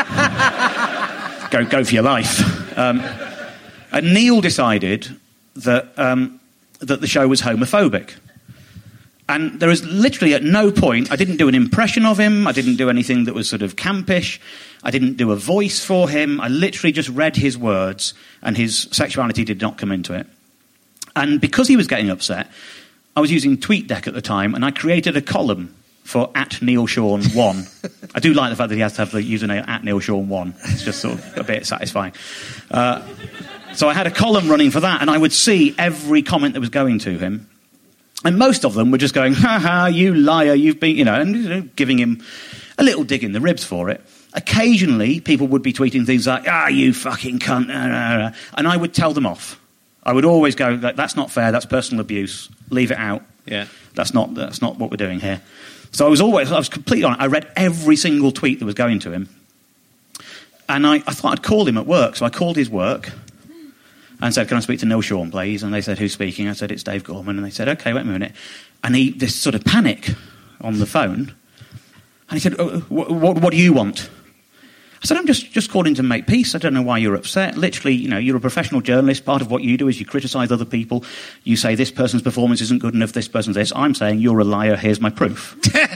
[SPEAKER 5] Uh, go, go for your life. Um, and Neil decided that, um, that the show was homophobic. And there is literally at no point, I didn't do an impression of him, I didn't do anything that was sort of campish, I didn't do a voice for him, I literally just read his words, and his sexuality did not come into it. And because he was getting upset, I was using TweetDeck at the time, and I created a column for at Neil Sean one. I do like the fact that he has to have the username at Neil Sean one. It's just sort of a bit satisfying. Uh, so I had a column running for that, and I would see every comment that was going to him. And most of them were just going, ha ha, you liar, you've been, you know, and you know, giving him a little dig in the ribs for it. Occasionally, people would be tweeting things like, ah, you fucking cunt, and I would tell them off. I would always go, that's not fair, that's personal abuse, leave it out.
[SPEAKER 6] Yeah.
[SPEAKER 5] That's not, that's not what we're doing here. So I was always, I was completely honest. I read every single tweet that was going to him. And I, I thought I'd call him at work, so I called his work. And said, can I speak to Neil Sean, please? And they said, who's speaking? I said, it's Dave Gorman. And they said, OK, wait a minute. And he, this sort of panic on the phone. And he said, oh, what, what, what do you want? I said, I'm just, just calling to make peace. I don't know why you're upset. Literally, you know, you're a professional journalist. Part of what you do is you criticise other people. You say this person's performance isn't good enough, this person's this. I'm saying you're a liar, here's my proof.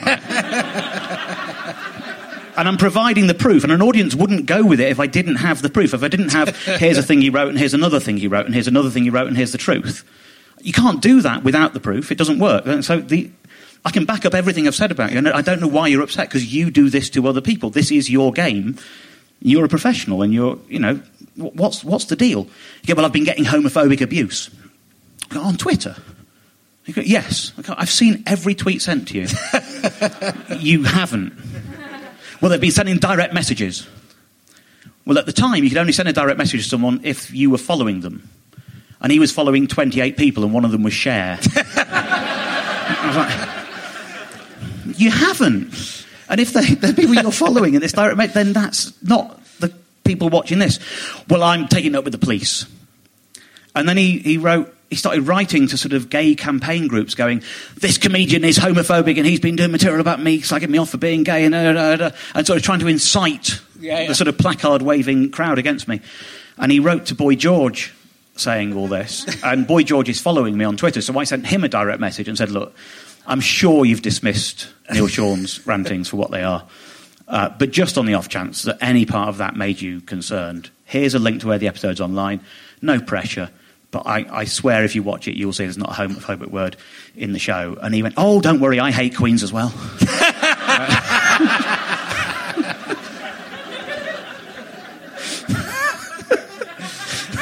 [SPEAKER 5] And I'm providing the proof, and an audience wouldn't go with it if I didn't have the proof. If I didn't have, here's a thing he wrote, and here's another thing he wrote, and here's another thing he wrote, and here's the truth. You can't do that without the proof. It doesn't work. And so the, I can back up everything I've said about you, and I don't know why you're upset, because you do this to other people. This is your game. You're a professional, and you're, you know, what's what's the deal? You go, well, I've been getting homophobic abuse. I go, on Twitter? You go, yes. I go, I've seen every tweet sent to you. You haven't. Well, they've been sending direct messages. Well, at the time, you could only send a direct message to someone if you were following them. And he was following twenty-eight people, and one of them was Cher. I was like, you haven't. And if they, the people you're following in this direct message, then that's not the people watching this. Well, I'm taking it up with the police. And then he, he wrote... He started writing to sort of gay campaign groups going, this comedian is homophobic and he's been doing material about me, slagging me off for being gay, and, uh, uh, uh, and sort of trying to incite yeah, yeah. the sort of placard-waving crowd against me. And he wrote to Boy George saying all this. And Boy George is following me on Twitter, so I sent him a direct message and said, look, I'm sure you've dismissed Neil Sean's rantings for what they are. Uh, but just on the off chance that any part of that made you concerned, here's a link to where the episode's online. No pressure. But I, I swear if you watch it, you'll see there's not a homophobic word in the show. And he went, oh, don't worry, I hate Queens as well.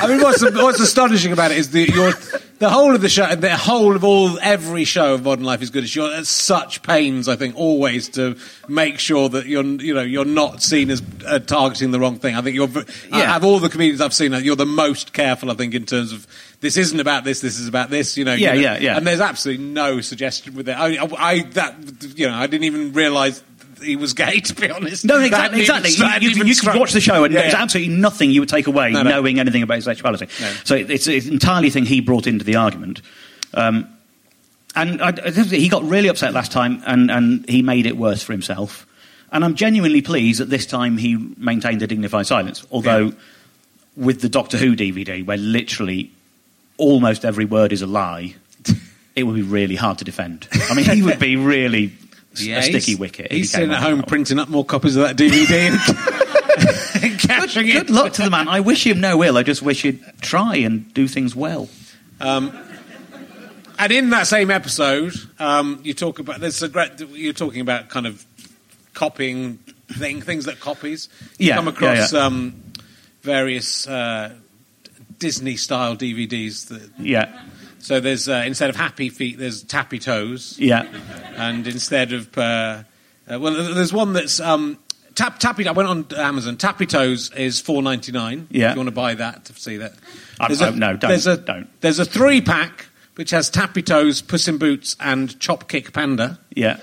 [SPEAKER 6] mean, what's, what's astonishing about it is the you're, the whole of the show, the whole of all every show of Modern Life is Good. You're at such pains, I think, always to make sure that you're, you know, you're not seen as uh, targeting the wrong thing. I think you're, yeah. Out of all the comedians I've seen, you're the most careful, I think, in terms of this isn't about this, this is about this. You know,
[SPEAKER 5] yeah,
[SPEAKER 6] you know,
[SPEAKER 5] yeah, yeah.
[SPEAKER 6] And there's absolutely no suggestion with it. I, I, I that you know, I didn't even realise he was gay, to be honest.
[SPEAKER 5] No, exactly, exactly.
[SPEAKER 6] Even,
[SPEAKER 5] you you, you could watch the show and
[SPEAKER 6] yeah,
[SPEAKER 5] there's
[SPEAKER 6] yeah.
[SPEAKER 5] absolutely nothing you would take away
[SPEAKER 6] no, no.
[SPEAKER 5] knowing anything about his sexuality.
[SPEAKER 6] No.
[SPEAKER 5] So it's, it's entirely a thing he brought into the argument. Um, and I, I, he got really upset last time, and, and he made it worse for himself. And I'm genuinely pleased that this time he maintained a dignified silence, although yeah. with the Doctor Who D V D, where literally almost every word is a lie, it would be really hard to defend. I mean, he would be really... Yeah, a sticky wicket.
[SPEAKER 6] He's sitting at home printing up more copies of that D V D and, and cashing
[SPEAKER 5] good,
[SPEAKER 6] it.
[SPEAKER 5] Good luck to the man. I wish him no ill. I just wish he'd try and do things well.
[SPEAKER 6] Um, and in that same episode, um, you talk about there's a great. You're talking about kind of copying thing, things that copies. You
[SPEAKER 5] yeah,
[SPEAKER 6] come across
[SPEAKER 5] yeah, yeah.
[SPEAKER 6] Um, various uh, Disney-style D V Ds. That,
[SPEAKER 5] yeah.
[SPEAKER 6] So there's uh, instead of Happy Feet, there's Tappy Toes.
[SPEAKER 5] Yeah.
[SPEAKER 6] And instead of uh, uh, well, there's one that's um, tap Tappy. I went on Amazon. Tappy Toes is four ninety-nine.
[SPEAKER 5] Yeah.
[SPEAKER 6] If you want to buy that to see that.
[SPEAKER 5] I,
[SPEAKER 6] there's
[SPEAKER 5] I,
[SPEAKER 6] a,
[SPEAKER 5] no, don't.
[SPEAKER 6] There's a,
[SPEAKER 5] don't.
[SPEAKER 6] There's a three pack which has Tappy Toes, Puss in Boots, and Chop Kick Panda.
[SPEAKER 5] Yeah.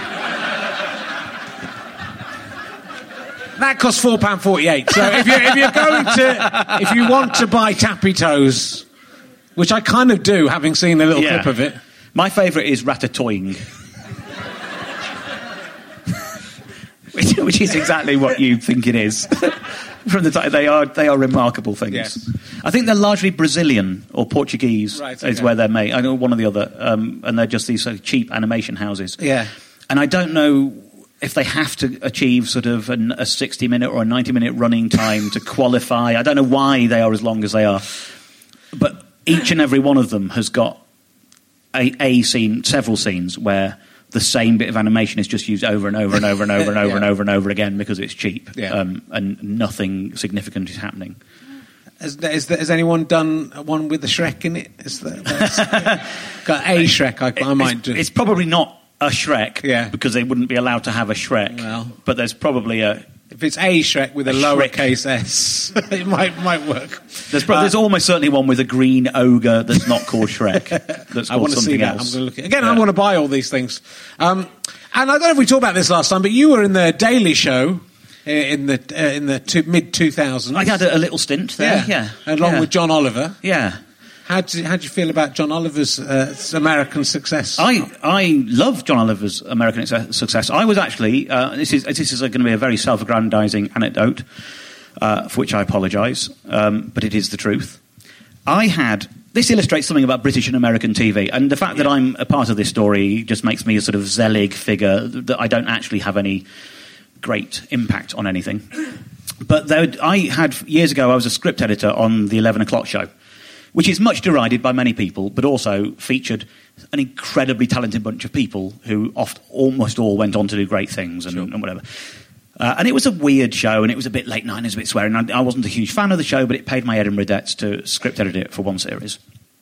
[SPEAKER 6] That costs four pound forty-eight. So if you're if you're going to if you want to buy Tappy Toes. Which I kind of do, having seen a little
[SPEAKER 5] yeah.
[SPEAKER 6] clip of it.
[SPEAKER 5] My favourite is Ratatouille. which, which is exactly what you think it is. From the time, they are they are remarkable things.
[SPEAKER 6] Yes.
[SPEAKER 5] I think they're largely Brazilian or Portuguese
[SPEAKER 6] right, okay.
[SPEAKER 5] is where they're made. I know one or the other. Um, and they're just these sort of cheap animation houses.
[SPEAKER 6] Yeah.
[SPEAKER 5] And I don't know if they have to achieve sort of an, a sixty-minute or a ninety-minute running time to qualify. I don't know why they are as long as they are. But... each and every one of them has got a, a scene, several scenes where the same bit of animation is just used over and over and over and over and over yeah. and over and over again because it's cheap
[SPEAKER 6] yeah.
[SPEAKER 5] um, and nothing significant is happening.
[SPEAKER 6] Has, is there, has anyone done one with the Shrek in it? Is there, got a Shrek I, I might
[SPEAKER 5] it's,
[SPEAKER 6] do.
[SPEAKER 5] It's probably not a Shrek
[SPEAKER 6] yeah.
[SPEAKER 5] because they wouldn't be allowed to have a Shrek.
[SPEAKER 6] Well,
[SPEAKER 5] but there's probably a...
[SPEAKER 6] If it's a Shrek with a, a lowercase s, it might might work.
[SPEAKER 5] There's, pro- uh, there's almost certainly one with a green ogre that's not called Shrek. That's called
[SPEAKER 6] I want to
[SPEAKER 5] something
[SPEAKER 6] see that.
[SPEAKER 5] else.
[SPEAKER 6] I'm going to look at Again,
[SPEAKER 5] yeah.
[SPEAKER 6] I want to buy all these things. Um, and I don't know if we talked about this last time, but you were in the Daily Show in the uh, in the two, mid two thousands.
[SPEAKER 5] I had a, a little stint there, yeah.
[SPEAKER 6] yeah. Along
[SPEAKER 5] yeah.
[SPEAKER 6] with John Oliver.
[SPEAKER 5] Yeah.
[SPEAKER 6] How do how do you feel about John Oliver's uh, American success?
[SPEAKER 5] I I love John Oliver's American success. I was actually uh, this is this is going to be a very self-aggrandising anecdote, uh, for which I apologise, um, but it is the truth. I had this illustrates something about British and American T V, and the fact yeah. that I'm a part of this story just makes me a sort of Zelig figure that I don't actually have any great impact on anything. But there, I had years ago I was a script editor on the eleven o'clock show, which is much derided by many people, but also featured an incredibly talented bunch of people who oft, almost all went on to do great things and,
[SPEAKER 6] sure.
[SPEAKER 5] and whatever. Uh, and it was a weird show, and it was a bit late night, and it was a bit swearing. I, I wasn't a huge fan of the show, but it paid my Edinburgh debts to script edit it for one series.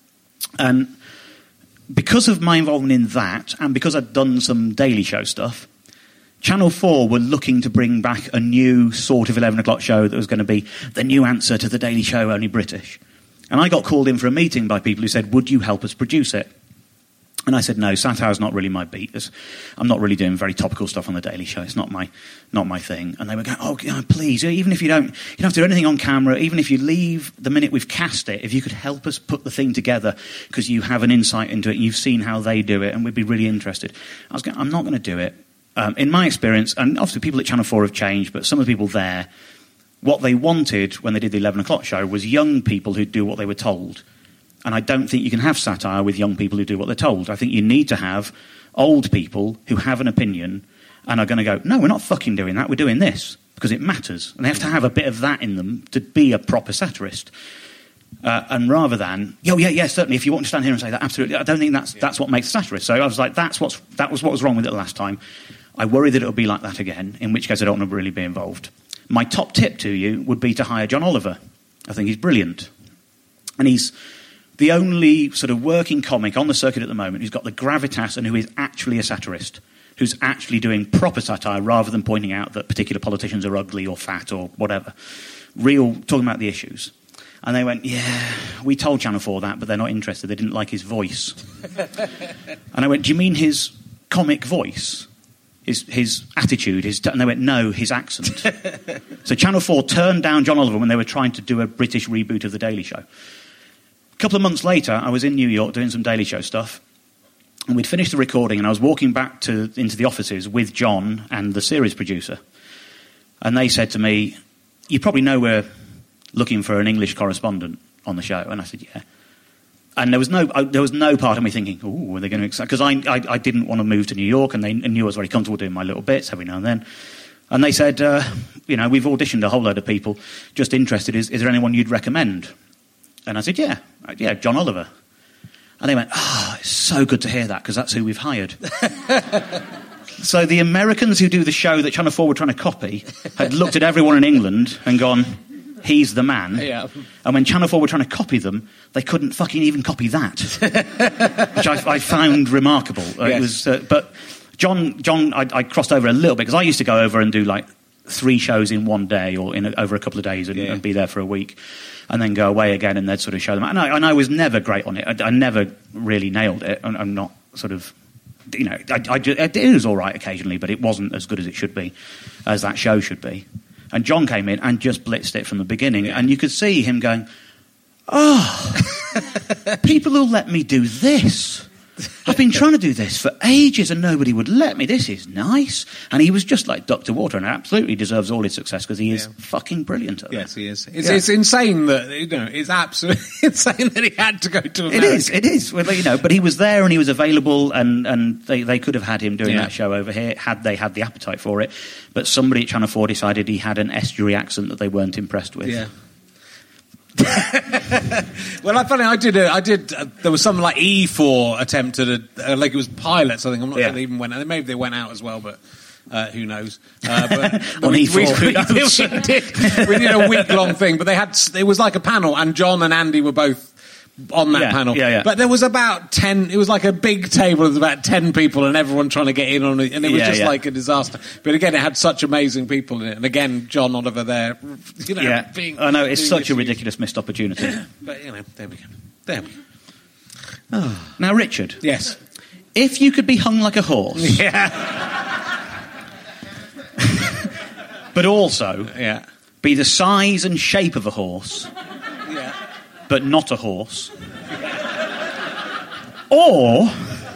[SPEAKER 5] And because of my involvement in that, and because I'd done some Daily Show stuff, Channel four were looking to bring back a new sort of eleven o'clock show that was going to be the new answer to the Daily Show, only British. And I got called in for a meeting by people who said, would you help us produce it? And I said, no, satire's not really my beat. It's, I'm not really doing very topical stuff on the Daily Show. It's not my not my thing. And they were going, oh, please, even if you don't, you don't have to do anything on camera, even if you leave the minute we've cast it, if you could help us put the thing together because you have an insight into it and you've seen how they do it and we'd be really interested. I was going, I'm not going to do it. Um, in my experience, and obviously people at Channel four have changed, but some of the people there, what they wanted when they did the eleven o'clock show was young people who'd do what they were told. And I don't think you can have satire with young people who do what they're told. I think you need to have old people who have an opinion and are going to go, no, we're not fucking doing that, we're doing this, because it matters. And they have to have a bit of that in them to be a proper satirist. Uh, and rather than, oh, yeah, yeah, certainly, if you want to stand here and say that, absolutely, I don't think that's, that's what makes a satirist. So I was like, that's what's, that was what was wrong with it last time. I worry that it'll be like that again, in which case I don't want to really be involved. My top tip to you would be to hire John Oliver. I think he's brilliant. And he's the only sort of working comic on the circuit at the moment who's got the gravitas and who is actually a satirist, who's actually doing proper satire rather than pointing out that particular politicians are ugly or fat or whatever. Real, talking about the issues. And they went, yeah, we told Channel four that, but they're not interested. They didn't like his voice. And I went, do you mean his comic voice? His his attitude? His t-? And they went, no, his accent. So Channel four turned down John Oliver when they were trying to do a British reboot of The Daily Show. A couple of months later, I was in New York doing some Daily Show stuff, and we'd finished the recording, and I was walking back to into the offices with John and the series producer. And they said to me, you probably know we're looking for an English correspondent on the show. And I said, yeah. And there was no I, there was no part of me thinking, oh, are they going to accept? Because I, I I didn't want to move to New York, and they knew I was very comfortable doing my little bits every now and then. And they said, uh, you know, we've auditioned a whole load of people, just interested, is, is there anyone you'd recommend? And I said, yeah, yeah, John Oliver. And they went, oh, it's so good to hear that, because that's who we've hired. So the Americans who do the show that Channel four were trying to copy had looked at everyone in England and gone, he's the man. Yeah. And when Channel four were trying to copy them, they couldn't fucking even copy that, which I, I found remarkable. Yes. It was, uh, but John, John, I, I crossed over a little bit, because I used to go over and do like three shows in one day or in a, over a couple of days and, yeah. and be there for a week, and then go away again, and they'd sort of show them. And I, and I was never great on it. I, I never really nailed it. I'm, I'm not sort of, you know, I, I, it was all right occasionally, but it wasn't as good as it should be, as that show should be. And John came in and just blitzed it from the beginning, yeah. and you could see him going, oh, people will let me do this. I've been trying to do this for ages and nobody would let me. This is nice. And he was just like Doctor Water, and absolutely deserves all his success because he is yeah. fucking brilliant at
[SPEAKER 6] yes,
[SPEAKER 5] that.
[SPEAKER 6] Yes, he is. It's,
[SPEAKER 5] yeah.
[SPEAKER 6] it's insane that, you know, it's absolutely insane that he had to go to America.
[SPEAKER 5] It is, it is. Well, you know, but he was there and he was available, and, and they, they could have had him doing yeah. that show over here had they had the appetite for it. But somebody at Channel four decided he had an estuary accent that they weren't impressed with.
[SPEAKER 6] Yeah. Well, I funny. I did. A, I did. A, there was some like E four attempt at a, uh, like it was pilots. I think I'm not yeah. sure they even went. Maybe they went out as well, but uh, who knows? Uh, but, but we, we, we, did, we, did, we did a week long thing. But they had. It was like a panel, and John and Andy were both on that
[SPEAKER 5] yeah,
[SPEAKER 6] panel.
[SPEAKER 5] Yeah, yeah.
[SPEAKER 6] But there was about ten. It was like a big table with about ten people, and everyone trying to get in on it, and it was yeah, just yeah. like a disaster. But again, it had such amazing people in it, and again, John Oliver there. You know,
[SPEAKER 5] yeah. being, I know it's such a ridiculous missed opportunity.
[SPEAKER 6] But you know, there we go. There we go.
[SPEAKER 5] Oh. Now, Richard.
[SPEAKER 6] Yes.
[SPEAKER 5] If you could be hung like a horse.
[SPEAKER 6] Yeah.
[SPEAKER 5] But also,
[SPEAKER 6] yeah.
[SPEAKER 5] be the size and shape of a horse.
[SPEAKER 6] Yeah.
[SPEAKER 5] But not a horse. Or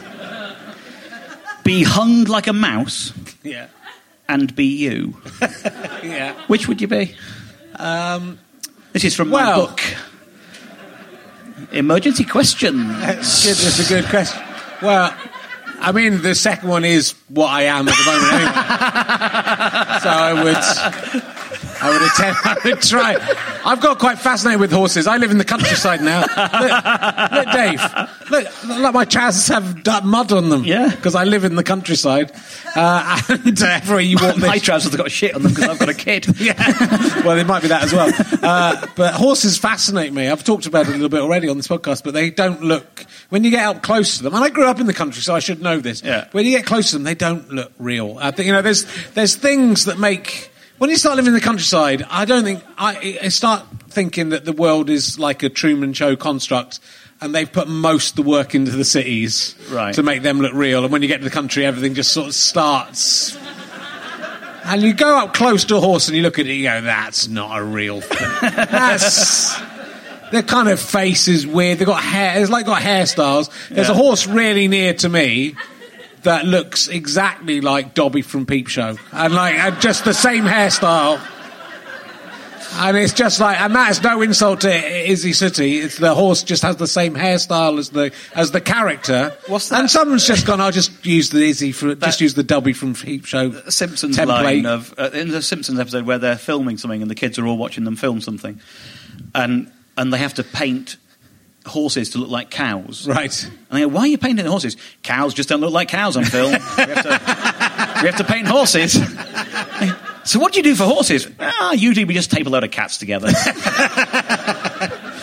[SPEAKER 5] be hung like a mouse.
[SPEAKER 6] Yeah.
[SPEAKER 5] And be you.
[SPEAKER 6] Yeah.
[SPEAKER 5] Which would you be?
[SPEAKER 6] Um,
[SPEAKER 5] this is from
[SPEAKER 6] well,
[SPEAKER 5] my book. Emergency question.
[SPEAKER 6] That's good. That's a good question. Well, I mean, the second one is what I am at the moment anyway. So I would... I would attempt, I would try. I've got quite fascinated with horses. I live in the countryside now. Look, look Dave. Look, look, my trousers have mud on them.
[SPEAKER 5] Yeah.
[SPEAKER 6] Because I live in the countryside. Uh, and uh, everywhere you walk...
[SPEAKER 5] My, my trousers have got shit on them because I've got a kid.
[SPEAKER 6] Yeah. Well, it might be that as well. Uh, but horses fascinate me. I've talked about it a little bit already on this podcast, but they don't look... When you get up close to them... And I grew up in the country, so I should know this.
[SPEAKER 5] Yeah.
[SPEAKER 6] When you get close to them, they don't look real. I think, you know, there's there's things that make... When you start living in the countryside, I don't think... I, I start thinking that the world is like a Truman Show construct, and they've put most of the work into the cities
[SPEAKER 5] right.
[SPEAKER 6] to make them look real. And when you get to the country, everything just sort of starts. And you go up close to a horse and you look at it and you go, that's not a real thing. That's... Their kind of face is weird. They've got hair... It's like got hairstyles. There's yeah. a horse really near to me... that looks exactly like Dobby from Peep Show. And, like, and just the same hairstyle. And it's just like... And that's no insult to Izzy City. It's the horse just has the same hairstyle as the as the character.
[SPEAKER 5] What's that?
[SPEAKER 6] And someone's just gone, I'll just use the Izzy... For, that, just use the Dobby from Peep Show
[SPEAKER 5] the Simpsons
[SPEAKER 6] template.
[SPEAKER 5] Line of... Uh, in the Simpsons episode where they're filming something and the kids are all watching them film something. And and they have to paint... horses to look like cows.
[SPEAKER 6] Right.
[SPEAKER 5] And they go, why are you painting the horses? Cows just don't look like cows on film. we, have to, we have to paint horses. So what do you do for horses? Ah, usually we just tape a load of cats together.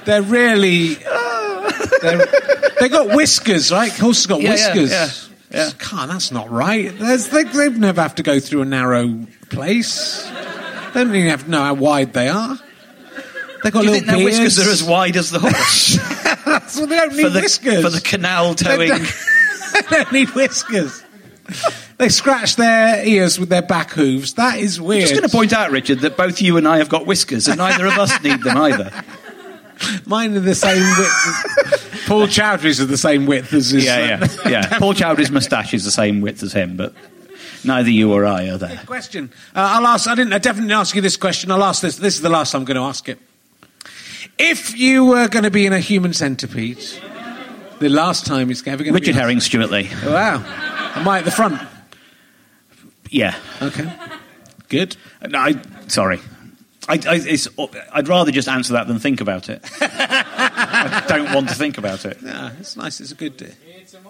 [SPEAKER 6] They're really... They're, they got whiskers, right? Horses got
[SPEAKER 5] Yeah,
[SPEAKER 6] whiskers.
[SPEAKER 5] yeah, yeah, yeah.
[SPEAKER 6] God, that's not right. There's, they, they never have to go through a narrow place. They don't even have to know how wide they are. They've got
[SPEAKER 5] Do you
[SPEAKER 6] little
[SPEAKER 5] think their
[SPEAKER 6] beards.
[SPEAKER 5] whiskers are as wide as the horse?
[SPEAKER 6] That's what they don't need
[SPEAKER 5] for the,
[SPEAKER 6] whiskers.
[SPEAKER 5] For the canal towing...
[SPEAKER 6] They don't need whiskers. They scratch their ears with their back hooves. That is weird.
[SPEAKER 5] I'm just going to point out, Richard, that both you and I have got whiskers, and neither of us need them either.
[SPEAKER 6] Mine are the same width. As, Paul Chowdhury's are the same width as his.
[SPEAKER 5] Yeah, yeah, yeah. Paul Chowdhury's moustache is the same width as him, but neither you or I are there.
[SPEAKER 6] Question. Uh, I'll ask. I didn't. I definitely didn't ask you this question. I'll ask this. This is the last I'm going to ask it. If you were going to be in a human centipede, the last time it's ever going to be.
[SPEAKER 5] Richard Herring, Stuart Lee.
[SPEAKER 6] Oh, wow. Am I at the front?
[SPEAKER 5] Yeah.
[SPEAKER 6] Okay. Good.
[SPEAKER 5] No, I, sorry. I, I, it's, I'd rather just answer that than think about it. I don't want to think about it.
[SPEAKER 6] Yeah, it's nice. It's a good day.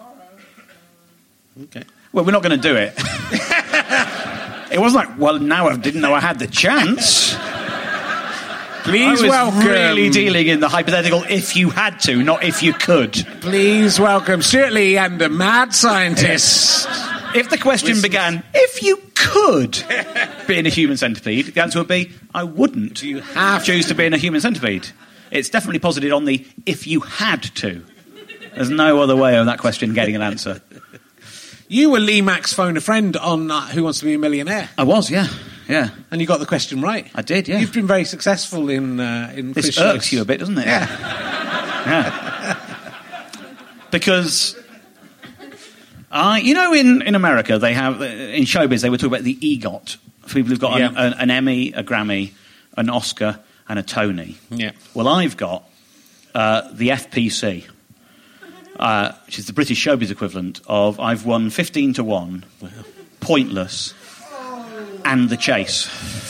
[SPEAKER 6] Okay.
[SPEAKER 5] Well, we're not going to do it. It wasn't like, well, now I didn't know I had the chance.
[SPEAKER 6] Please
[SPEAKER 5] I was
[SPEAKER 6] welcome.
[SPEAKER 5] really dealing in the hypothetical if you had to, not if you could.
[SPEAKER 6] Please welcome Stuart Lee and the mad scientist.
[SPEAKER 5] If the question
[SPEAKER 6] Listen.
[SPEAKER 5] began, if you could be in a human centipede, the answer would be, I wouldn't
[SPEAKER 6] You have
[SPEAKER 5] choose to be in a human centipede. It's definitely posited on the if you had to. There's no other way of that question getting an answer.
[SPEAKER 6] You were Lee Mack's Phone a Friend on uh, Who Wants to Be a Millionaire,
[SPEAKER 5] I was, yeah, yeah.
[SPEAKER 6] and you got the question right.
[SPEAKER 5] I did, yeah.
[SPEAKER 6] You've been very successful in uh, in
[SPEAKER 5] This
[SPEAKER 6] quiz
[SPEAKER 5] irks
[SPEAKER 6] shows.
[SPEAKER 5] you a bit, doesn't it?
[SPEAKER 6] Yeah.
[SPEAKER 5] Yeah. Because, I, you know, in, in America, they have, in showbiz, they would talk about the EGOT, for people who've got an,
[SPEAKER 6] Yeah.
[SPEAKER 5] an, an Emmy, a Grammy, an Oscar, and a Tony.
[SPEAKER 6] Yeah.
[SPEAKER 5] Well, I've got uh, the F P C, uh, which is the British showbiz equivalent of I've won fifteen to one, Pointless, and The Chase.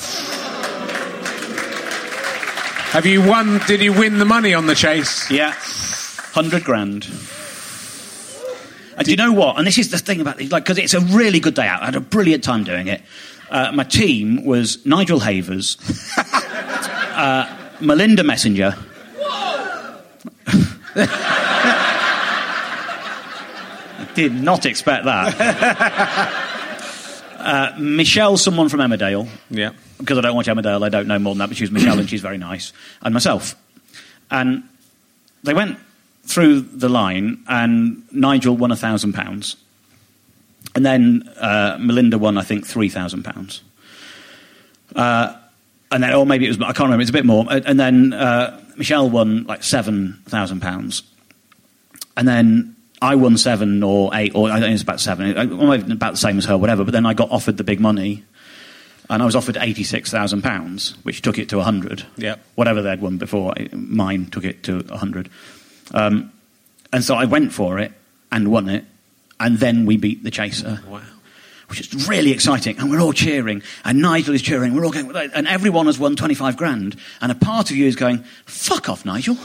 [SPEAKER 6] Have you won? Did you win the money on The Chase?
[SPEAKER 5] Yeah, hundred grand. And do you know what? And this is the thing about it, like, because it's a really good day out. I had a brilliant time doing it. Uh, my team was Nigel Havers, uh, Melinda Messenger. I did not expect that. Uh, Michelle, someone from Emmerdale.
[SPEAKER 6] Yeah.
[SPEAKER 5] Because I don't watch Emmerdale, I don't know more than that, but she was Michelle and she's very nice. And myself. And they went through the line and Nigel won a thousand pounds. And then uh, Melinda won, I think, three thousand pounds. Uh, and then, or maybe it was, I can't remember, it's a bit more. And then uh, Michelle won like seven thousand pounds. And then I won seven or eight, or I think it's about seven, about the same as her, whatever. But then I got offered the big money. And I was offered eighty-six thousand pounds, which took it to one hundred.
[SPEAKER 6] Yep.
[SPEAKER 5] Whatever they'd won before, mine took it to one hundred. Um, and so I went for it and won it, and then we beat the Chaser.
[SPEAKER 6] Wow.
[SPEAKER 5] Which is really exciting, and we're all cheering, and Nigel is cheering, we're all going, and everyone has won twenty-five grand, and a part of you is going, fuck off, Nigel.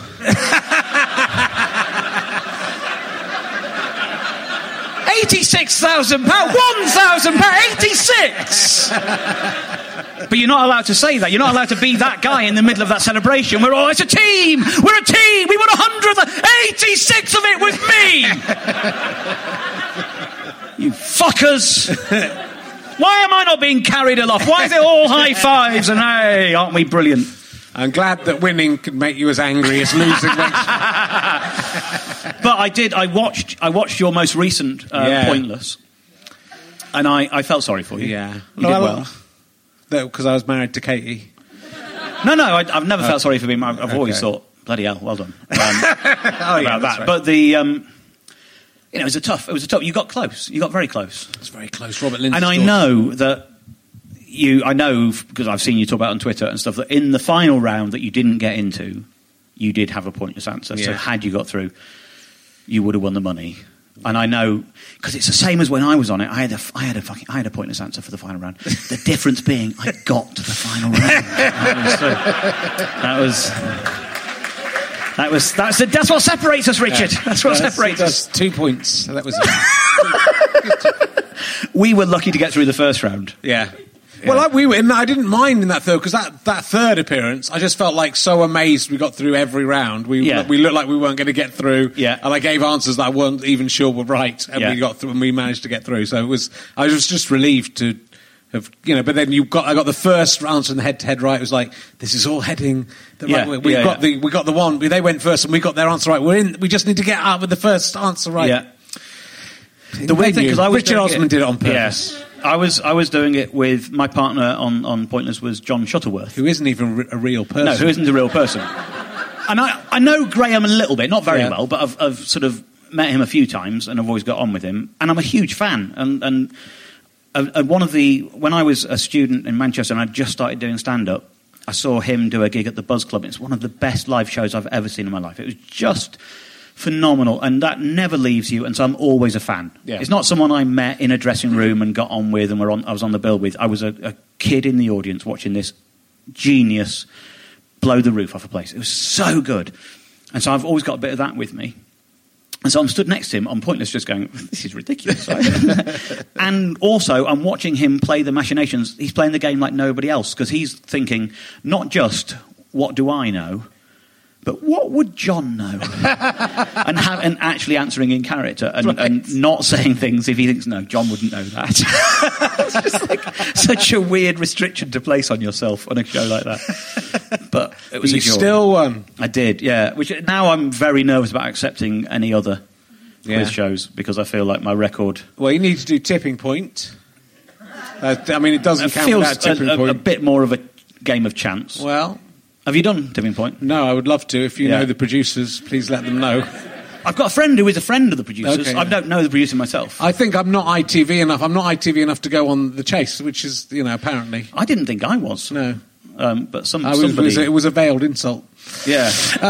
[SPEAKER 5] eighty-six thousand pounds, one thousand pounds, eighty-six! But you're not allowed to say that. You're not allowed to be that guy in the middle of that celebration. We're all, it's a team! We're a team! We won one hundred! eighty-six of it was me! You fuckers! Why am I not being carried aloft? Why is it all high fives and hey, aren't we brilliant?
[SPEAKER 6] I'm glad that winning can make you as angry as losing makes.
[SPEAKER 5] But I did. I watched. I watched your most recent uh,
[SPEAKER 6] Yeah.
[SPEAKER 5] Pointless, and I, I felt sorry for you.
[SPEAKER 6] Yeah.
[SPEAKER 5] you did well.
[SPEAKER 6] Because I was married to Katie.
[SPEAKER 5] No, no, I, I've never felt sorry for being. I've, I've always
[SPEAKER 6] Okay.
[SPEAKER 5] thought, bloody hell, well done um,
[SPEAKER 6] Oh, yeah,
[SPEAKER 5] about
[SPEAKER 6] that's
[SPEAKER 5] that.
[SPEAKER 6] right.
[SPEAKER 5] But the, um, you know, it was a tough. It was a tough. You got close. You got very close.
[SPEAKER 6] It's very close. Robert Lindsay.
[SPEAKER 5] And I know that you. I know because I've seen you talk about it on Twitter and stuff that in the final round that you didn't get into, you did have a pointless answer. So
[SPEAKER 6] Yeah.
[SPEAKER 5] had you got through, you would have won the money. And I know because it's the same as when I was on it. I had a, I had a fucking, I had a pointless answer for the final round. The difference being, I got to the final round. That was. Uh, that was. That was. That's the, that's what separates us, Richard. That's what
[SPEAKER 6] That's,
[SPEAKER 5] separates
[SPEAKER 6] that's
[SPEAKER 5] us.
[SPEAKER 6] two points. That was.
[SPEAKER 5] We were lucky to get through the first round.
[SPEAKER 6] Yeah. Well, like we were, and I didn't mind in that third because that, that third appearance, I just felt like so amazed we got through every round. We
[SPEAKER 5] Yeah.
[SPEAKER 6] we looked like we weren't going to get through,
[SPEAKER 5] Yeah.
[SPEAKER 6] and I gave answers that I weren't even sure were right, and
[SPEAKER 5] Yeah.
[SPEAKER 6] we got through, and we managed to get through. So it was, I was just relieved to have, you know. But then you got, I got the first answer in the head-to-head right. It was like, this is all heading the
[SPEAKER 5] Yeah.
[SPEAKER 6] right way. We
[SPEAKER 5] Yeah,
[SPEAKER 6] got
[SPEAKER 5] yeah.
[SPEAKER 6] the we got the one. They went first, and we got their answer right. We're in. We just need to get out with the first answer right.
[SPEAKER 5] Yeah. The weird thing, because I was
[SPEAKER 6] Richard
[SPEAKER 5] doing
[SPEAKER 6] Osman did it on purpose.
[SPEAKER 5] Yes, I was. I was doing it with my partner on, on Pointless was John Shuttleworth,
[SPEAKER 6] Who isn't even re- a real person.
[SPEAKER 5] no, who isn't a real person. And I, I know Graham a little bit, not very
[SPEAKER 6] Yeah.
[SPEAKER 5] well, but I've, I've sort of met him a few times, and I've always got on with him. And I'm a huge fan. And, and uh, uh, one of the when I was a student in Manchester and I just started doing stand up, I saw him do a gig at the Buzz Club. It's one of the best live shows I've ever seen in my life. It was just phenomenal, and that never leaves you, and so I'm always a fan.
[SPEAKER 6] Yeah.
[SPEAKER 5] It's not someone I met in a dressing room and got on with and were on, I was on the bill with. I was a, a kid in the audience watching this genius blow the roof off a place. It was so good. And so I've always got a bit of that with me. And so I'm stood next to him on Pointless just going, this is ridiculous. Right? And also I'm watching him play the machinations. He's playing the game like nobody else because he's thinking not just what do I know, but what would John know? and, have, and actually answering in character and,
[SPEAKER 6] Right.
[SPEAKER 5] and not saying things if he thinks, no, John wouldn't know that. It's just like such a weird restriction to place on yourself on a show like that. But it was
[SPEAKER 6] you
[SPEAKER 5] a joy.
[SPEAKER 6] still won.
[SPEAKER 5] I did, yeah. Which now I'm very nervous about accepting any other
[SPEAKER 6] Yeah.
[SPEAKER 5] quiz shows because I feel like my record
[SPEAKER 6] Well, you need to do tipping point. Uh, I mean, it doesn't count
[SPEAKER 5] feels
[SPEAKER 6] without tipping
[SPEAKER 5] a, a,
[SPEAKER 6] point.
[SPEAKER 5] a bit more of a game of chance.
[SPEAKER 6] Well,
[SPEAKER 5] Have you done tipping point?
[SPEAKER 6] no, I would love to. If you
[SPEAKER 5] Yeah.
[SPEAKER 6] know the producers, please let them know.
[SPEAKER 5] I've got a friend who is a friend of the producers.
[SPEAKER 6] Okay,
[SPEAKER 5] I
[SPEAKER 6] yeah.
[SPEAKER 5] don't know the producer myself. I,
[SPEAKER 6] I think I'm not I T V enough. I'm not I T V enough to go on The Chase, which is, you know, apparently.
[SPEAKER 5] I didn't think I was.
[SPEAKER 6] No.
[SPEAKER 5] Um, but some
[SPEAKER 6] I was,
[SPEAKER 5] somebody...
[SPEAKER 6] was, it was a veiled insult.
[SPEAKER 5] yeah.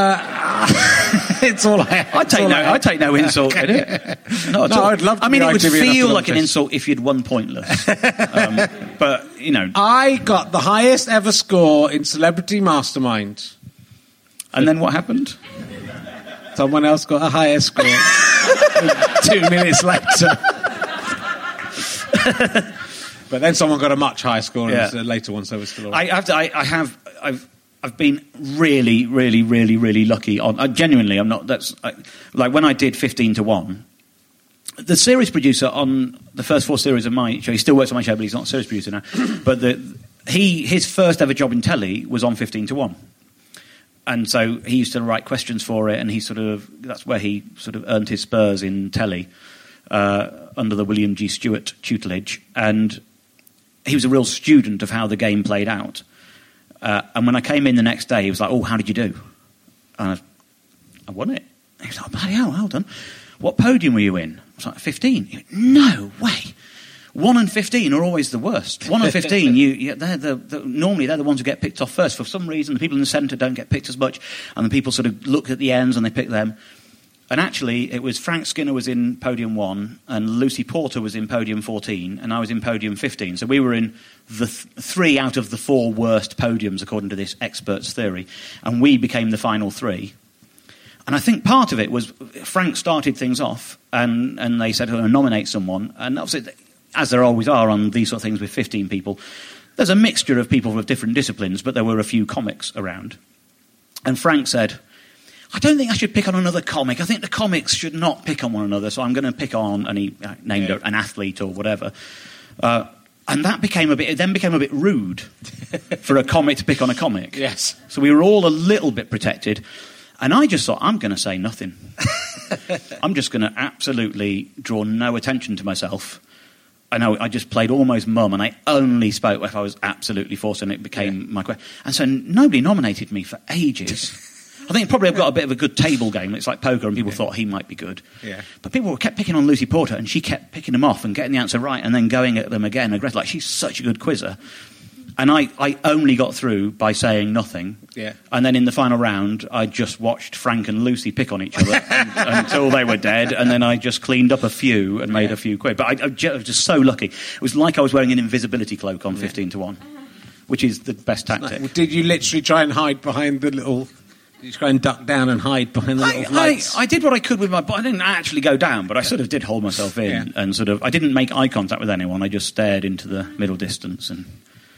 [SPEAKER 6] It's all I
[SPEAKER 5] I take no, I take no insult in it. Not at
[SPEAKER 6] No,
[SPEAKER 5] all.
[SPEAKER 6] I'd love to
[SPEAKER 5] I mean,
[SPEAKER 6] be
[SPEAKER 5] it would
[SPEAKER 6] I T V enough to
[SPEAKER 5] feel
[SPEAKER 6] love
[SPEAKER 5] like an
[SPEAKER 6] this.
[SPEAKER 5] insult if you'd won Pointless. um, but you know,
[SPEAKER 6] I got the highest ever score in Celebrity Mastermind.
[SPEAKER 5] and then what happened?
[SPEAKER 6] Someone else got a higher score. Two minutes later. But then someone got a much higher score in
[SPEAKER 5] Yeah.
[SPEAKER 6] the later one, so it was still all right.
[SPEAKER 5] I have to, I, I have I've I've been really really really really lucky on uh, genuinely I'm not that's I, like when I did fifteen to one, the series producer on the first four series of my show, he still works on my show but he's not a series producer now, but the he his first ever job in telly was on fifteen to one. And so he used to write questions for it, and he sort of that's where he sort of earned his spurs in telly uh, under the William G. Stewart tutelage. And he was a real student of how the game played out. Uh, and when I came in the next day, he was like, "Oh, how did you do?" And I, I won it. He was like, "Bloody hell, well done. What podium were you in?" I was like, fifteen. He went, "No way. One and fifteen are always the worst. One and fifteen, you, you they're the, the normally they're the ones who get picked off first. For some reason, the people in the centre don't get picked as much, and the people sort of look at the ends and they pick them. And actually, it was Frank Skinner was in podium one, and Lucy Porter was in podium fourteen, and I was in podium fifteen. So we were in the th- three out of the four worst podiums, according to this expert's theory, and we became the final three. And I think part of it was Frank started things off, and, and they said, "Oh, nominate someone," and obviously, as there always are on these sort of things with fifteen people, there's a mixture of people with different disciplines, but there were a few comics around. And Frank said, "I don't think I should pick on another comic. I think the comics should not pick on one another, so I'm going to pick on," and he uh, named
[SPEAKER 6] Yeah.
[SPEAKER 5] an athlete or whatever. Uh, and that became a bit, it then became a bit rude for a comic to pick on a comic.
[SPEAKER 6] Yes.
[SPEAKER 5] So we were all a little bit protected. And I just thought, I'm going to say nothing. I'm just going to absolutely draw no attention to myself. I know I just played almost mum, and I only spoke if I was absolutely forced, and it became
[SPEAKER 6] Yeah.
[SPEAKER 5] my question. And so nobody nominated me for ages. I think probably I've got a bit of a good table game. It's like poker, and people
[SPEAKER 6] Yeah.
[SPEAKER 5] thought he might be good.
[SPEAKER 6] Yeah.
[SPEAKER 5] But people kept picking on Lucy Porter, and she kept picking them off and getting the answer right, and then going at them again. Aggressive. Like, she's such a good quizzer. And I, I only got through by saying nothing.
[SPEAKER 6] Yeah.
[SPEAKER 5] And then in the final round, I just watched Frank and Lucy pick on each other and, until they were dead. And then I just cleaned up a few and made
[SPEAKER 6] Yeah.
[SPEAKER 5] a few quid. But I, I ju- I was just so lucky. It was like I was wearing an invisibility cloak on fifteen to one, which is the best tactic.
[SPEAKER 6] Did you literally try and hide behind the little... Did you try and duck down and hide behind the
[SPEAKER 5] I,
[SPEAKER 6] little
[SPEAKER 5] I,
[SPEAKER 6] lights?
[SPEAKER 5] I did what I could with my... But I didn't actually go down, but I sort of did hold myself in.
[SPEAKER 6] Yeah.
[SPEAKER 5] And sort of... I didn't make eye contact with anyone. I just stared into the middle distance and...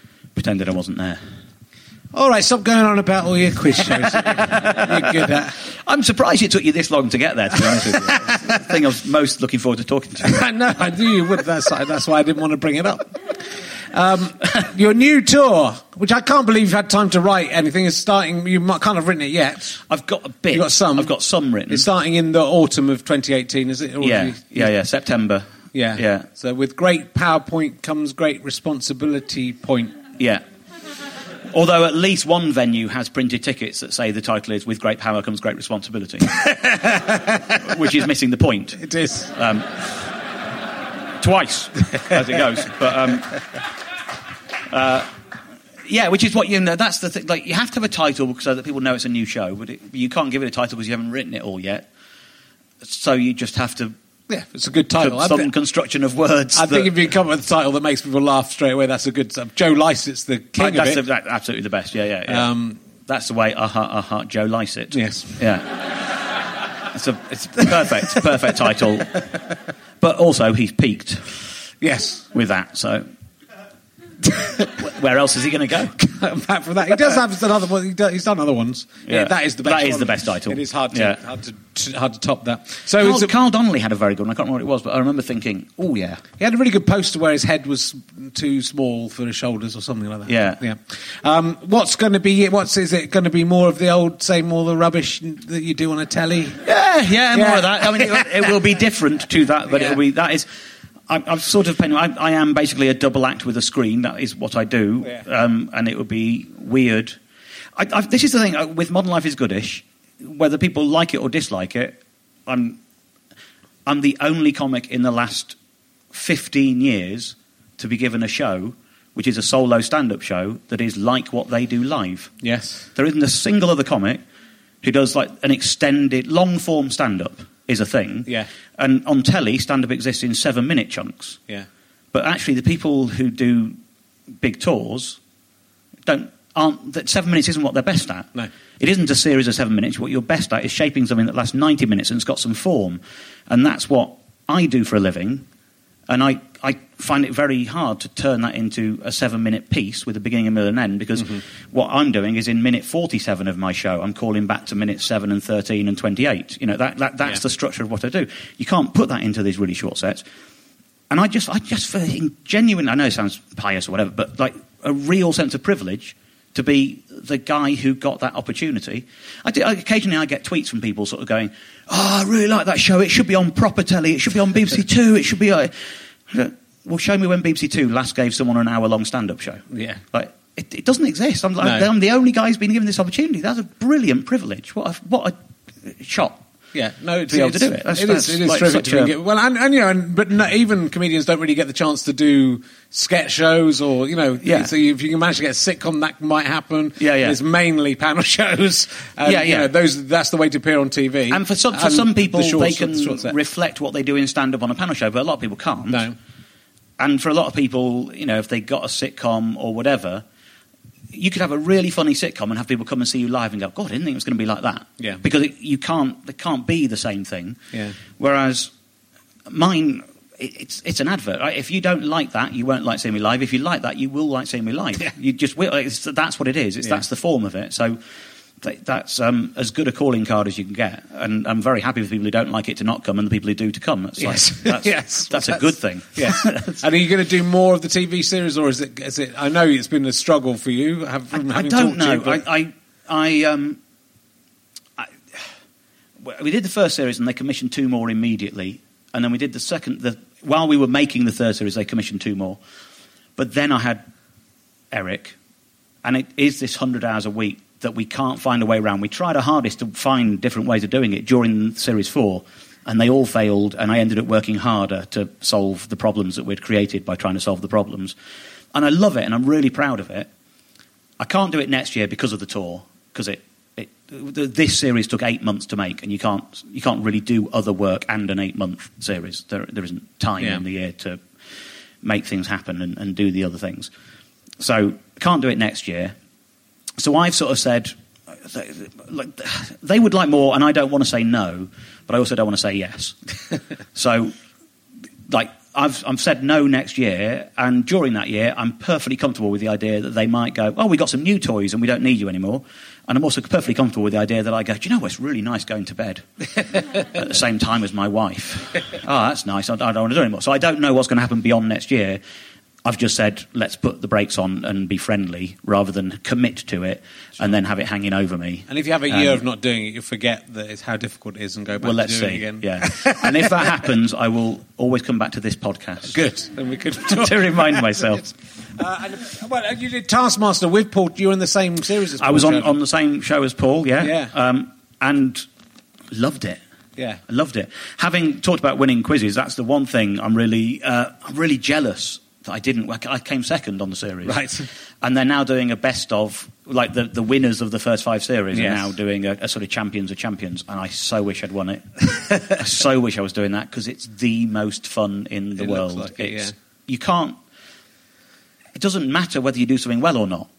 [SPEAKER 5] pretended I wasn't there.
[SPEAKER 6] All right, stop going on about all your quiz shows. You're good at.
[SPEAKER 5] I'm surprised it took you this long to get there, to be honest with you. It's the thing I was most looking forward to talking to you.
[SPEAKER 6] I know, I knew you would. That's, that's why I didn't want to bring it up. Um, your new tour, which I can't believe you've had time to write anything, is starting. You might can't have written it yet.
[SPEAKER 5] I've got a bit.
[SPEAKER 6] You've got some.
[SPEAKER 5] I've got some written.
[SPEAKER 6] It's starting in the autumn of twenty eighteen, is it? Already?
[SPEAKER 5] Yeah, yeah, yeah. September.
[SPEAKER 6] Yeah,
[SPEAKER 5] yeah.
[SPEAKER 6] So with great PowerPoint comes great responsibility. Point.
[SPEAKER 5] Yeah. Although at least one venue has printed tickets that say the title is "With Great Power Comes Great Responsibility," which is missing the point.
[SPEAKER 6] It is.
[SPEAKER 5] Um, twice, as it goes. But um, uh, yeah, which is what you know. That's the thing. Like, you have to have a title so that people know it's a new show, but it, you can't give it a title because you haven't written it all yet. So you just have to.
[SPEAKER 6] Yeah, it's a good title.
[SPEAKER 5] Some
[SPEAKER 6] think,
[SPEAKER 5] construction of words.
[SPEAKER 6] I
[SPEAKER 5] that,
[SPEAKER 6] think if you come up with a title that makes people laugh straight away, that's a good. Uh, Joe Lycett's the king
[SPEAKER 5] right, that's
[SPEAKER 6] of it.
[SPEAKER 5] The, that, absolutely the best. Yeah, yeah. yeah. Um, that's the way. Aha, uh-huh, aha, uh-huh, Joe Lycett.
[SPEAKER 6] Yes.
[SPEAKER 5] Yeah. It's a it's a perfect, perfect title. But also, he's peaked.
[SPEAKER 6] Yes.
[SPEAKER 5] With that, so. Where else is he going to go?
[SPEAKER 6] Apart from that, he does have another one. He does, he's done other ones. Yeah. Yeah, that is the best.
[SPEAKER 5] That is
[SPEAKER 6] one.
[SPEAKER 5] the best title.
[SPEAKER 6] It is hard to
[SPEAKER 5] yeah.
[SPEAKER 6] hard to hard to top that. So
[SPEAKER 5] Carl,
[SPEAKER 6] it's a,
[SPEAKER 5] Carl Donnelly had a very good one. I can't remember what it was, but I remember thinking, "Oh yeah."
[SPEAKER 6] He had a really good poster where his head was too small for his shoulders or something like that.
[SPEAKER 5] Yeah,
[SPEAKER 6] yeah. Um, what's going to be? What's is it going to be? More of the old, same, all the rubbish that you do on a telly?
[SPEAKER 5] Yeah, yeah, more yeah. of that. I mean, it, it will be different to that, but yeah. it'll be that is. I, I've sort of, I, I am basically a double act with a screen. That is what I do, yeah. um, and it would be weird. I, I, this is the thing with Modern Life is Goodish. Whether people like it or dislike it, I'm, I'm the only comic in the last fifteen years to be given a show which is a solo stand-up show that is like what they do live.
[SPEAKER 6] Yes,
[SPEAKER 5] there isn't a single other comic who does like an extended, long-form stand-up. Is a thing.
[SPEAKER 6] Yeah.
[SPEAKER 5] And on telly, stand-up exists in seven-minute chunks.
[SPEAKER 6] Yeah.
[SPEAKER 5] But actually, the people who do big tours don't aren't that seven minutes isn't what they're best at.
[SPEAKER 6] No.
[SPEAKER 5] It isn't a series of seven minutes. What you're best at is shaping something that lasts ninety minutes and it's got some form. And that's what I do for a living. And I, I find it very hard to turn that into a seven-minute piece with a beginning, a middle, and end, because mm-hmm. what I'm doing is in minute forty-seven of my show, I'm calling back to minutes seven and thirteen and twenty-eight. You know, that, that that's yeah. the structure of what I do. You can't put that into these really short sets. And I just, I just feel genuine. I know it sounds pious or whatever, but like a real sense of privilege to be the guy who got that opportunity. I do, I, occasionally I get tweets from people sort of going, "Oh, I really like that show. It should be on proper telly. It should be on B B C Two. It should be." Uh... Well, show me when B B C Two last gave someone an hour-long stand-up show.
[SPEAKER 6] Yeah,
[SPEAKER 5] like it, it doesn't exist. I'm, like, no. I'm the only guy who's been given this opportunity. That's a brilliant privilege. What a, what a shot.
[SPEAKER 6] Yeah, no, it's,
[SPEAKER 5] to be able
[SPEAKER 6] it's,
[SPEAKER 5] to do it. That's,
[SPEAKER 6] it
[SPEAKER 5] that's
[SPEAKER 6] is. It is
[SPEAKER 5] like
[SPEAKER 6] terrific to
[SPEAKER 5] a...
[SPEAKER 6] get. Well, and, and you know, and, but no, even comedians don't really get the chance to do sketch shows, or you know,
[SPEAKER 5] yeah.
[SPEAKER 6] So if you can manage to get a sitcom, that might happen.
[SPEAKER 5] Yeah, yeah.
[SPEAKER 6] It's mainly panel shows. And,
[SPEAKER 5] yeah, yeah.
[SPEAKER 6] You know, those that's the way to appear on T V.
[SPEAKER 5] And for some, for and some people,
[SPEAKER 6] the short,
[SPEAKER 5] they can
[SPEAKER 6] the
[SPEAKER 5] reflect what they do in stand-up on a panel show, but a lot of people can't.
[SPEAKER 6] No.
[SPEAKER 5] And for a lot of people, you know, if they got a sitcom or whatever, you could have a really funny sitcom and have people come and see you live and go, God, I didn't think it was going to be like that.
[SPEAKER 6] Yeah.
[SPEAKER 5] Because it, you can't, it can't be the same thing.
[SPEAKER 6] Yeah.
[SPEAKER 5] Whereas mine, it, it's it's an advert. Right? If you don't like that, you won't like seeing me live. If you like that, you will like seeing me live.
[SPEAKER 6] Yeah.
[SPEAKER 5] You just will. It's, that's what it is. It's, yeah. That's the form of it. So that's um, as good a calling card as you can get. And I'm very happy for people who don't like it to not come and the people who do to come. That's
[SPEAKER 6] yes.
[SPEAKER 5] Like, that's,
[SPEAKER 6] yes.
[SPEAKER 5] that's
[SPEAKER 6] well,
[SPEAKER 5] a good thing.
[SPEAKER 6] Yes. And are you going to do more of the T V series, or is it? Is it? I know it's been a struggle for you. Have,
[SPEAKER 5] I, I don't know. You, I, I, I, um, I, we did the first series and they commissioned two more immediately, and then we did the second. The, while we were making the third series, they commissioned two more. But then I had Eric, and it is this hundred hours a week that we can't find a way around. We tried our hardest to find different ways of doing it during series four, and they all failed, and I ended up working harder to solve the problems that we'd created by trying to solve the problems. And I love it, and I'm really proud of it. I can't do it next year because of the tour, because it, it this series took eight months to make, and you can't you can't really do other work and an eight-month series. There, there isn't time yeah. in the year to make things happen and, and do the other things. So I can't do it next year. So I've sort of said, they, like, they would like more, and I don't want to say no, but I also don't want to say yes. So, like, I've, I've said no next year, and during that year, I'm perfectly comfortable with the idea that they might go, oh, we got some new toys and we don't need you anymore. And I'm also perfectly comfortable with the idea that I go, do you know what, it's really nice going to bed at the same time as my wife. Oh, that's nice, I, I don't want to do it anymore. So I don't know what's going to happen beyond next year. I've just said, let's put the brakes on and be friendly rather than commit to it and then have it hanging over me.
[SPEAKER 6] And if you have a year um, of not doing it, you'll forget that it's how difficult it is and go back
[SPEAKER 5] well, let's
[SPEAKER 6] to doing
[SPEAKER 5] see.
[SPEAKER 6] it again.
[SPEAKER 5] Yeah. And if that happens, I will always come back to this podcast.
[SPEAKER 6] Good. Then we could
[SPEAKER 5] to remind myself.
[SPEAKER 6] uh, and, well, you did Taskmaster with Paul. You were in the same series as Paul.
[SPEAKER 5] I was on,
[SPEAKER 6] Sheridan.
[SPEAKER 5] on the same show as Paul, yeah.
[SPEAKER 6] Yeah.
[SPEAKER 5] Um, and loved it.
[SPEAKER 6] Yeah,
[SPEAKER 5] I loved it. Having talked about winning quizzes, that's the one thing I'm really, uh, I'm really jealous that I didn't. I came second on the series,
[SPEAKER 6] right?
[SPEAKER 5] And they're now doing a best of, like the, the winners of the first five series
[SPEAKER 6] yes.
[SPEAKER 5] are now doing a, a sort of champions of champions. And I so wish I'd won it. I so wish I was doing that because it's the most fun in the
[SPEAKER 6] it
[SPEAKER 5] world.
[SPEAKER 6] Looks like it,
[SPEAKER 5] it's,
[SPEAKER 6] yeah.
[SPEAKER 5] You can't. It doesn't matter whether you do something well or not.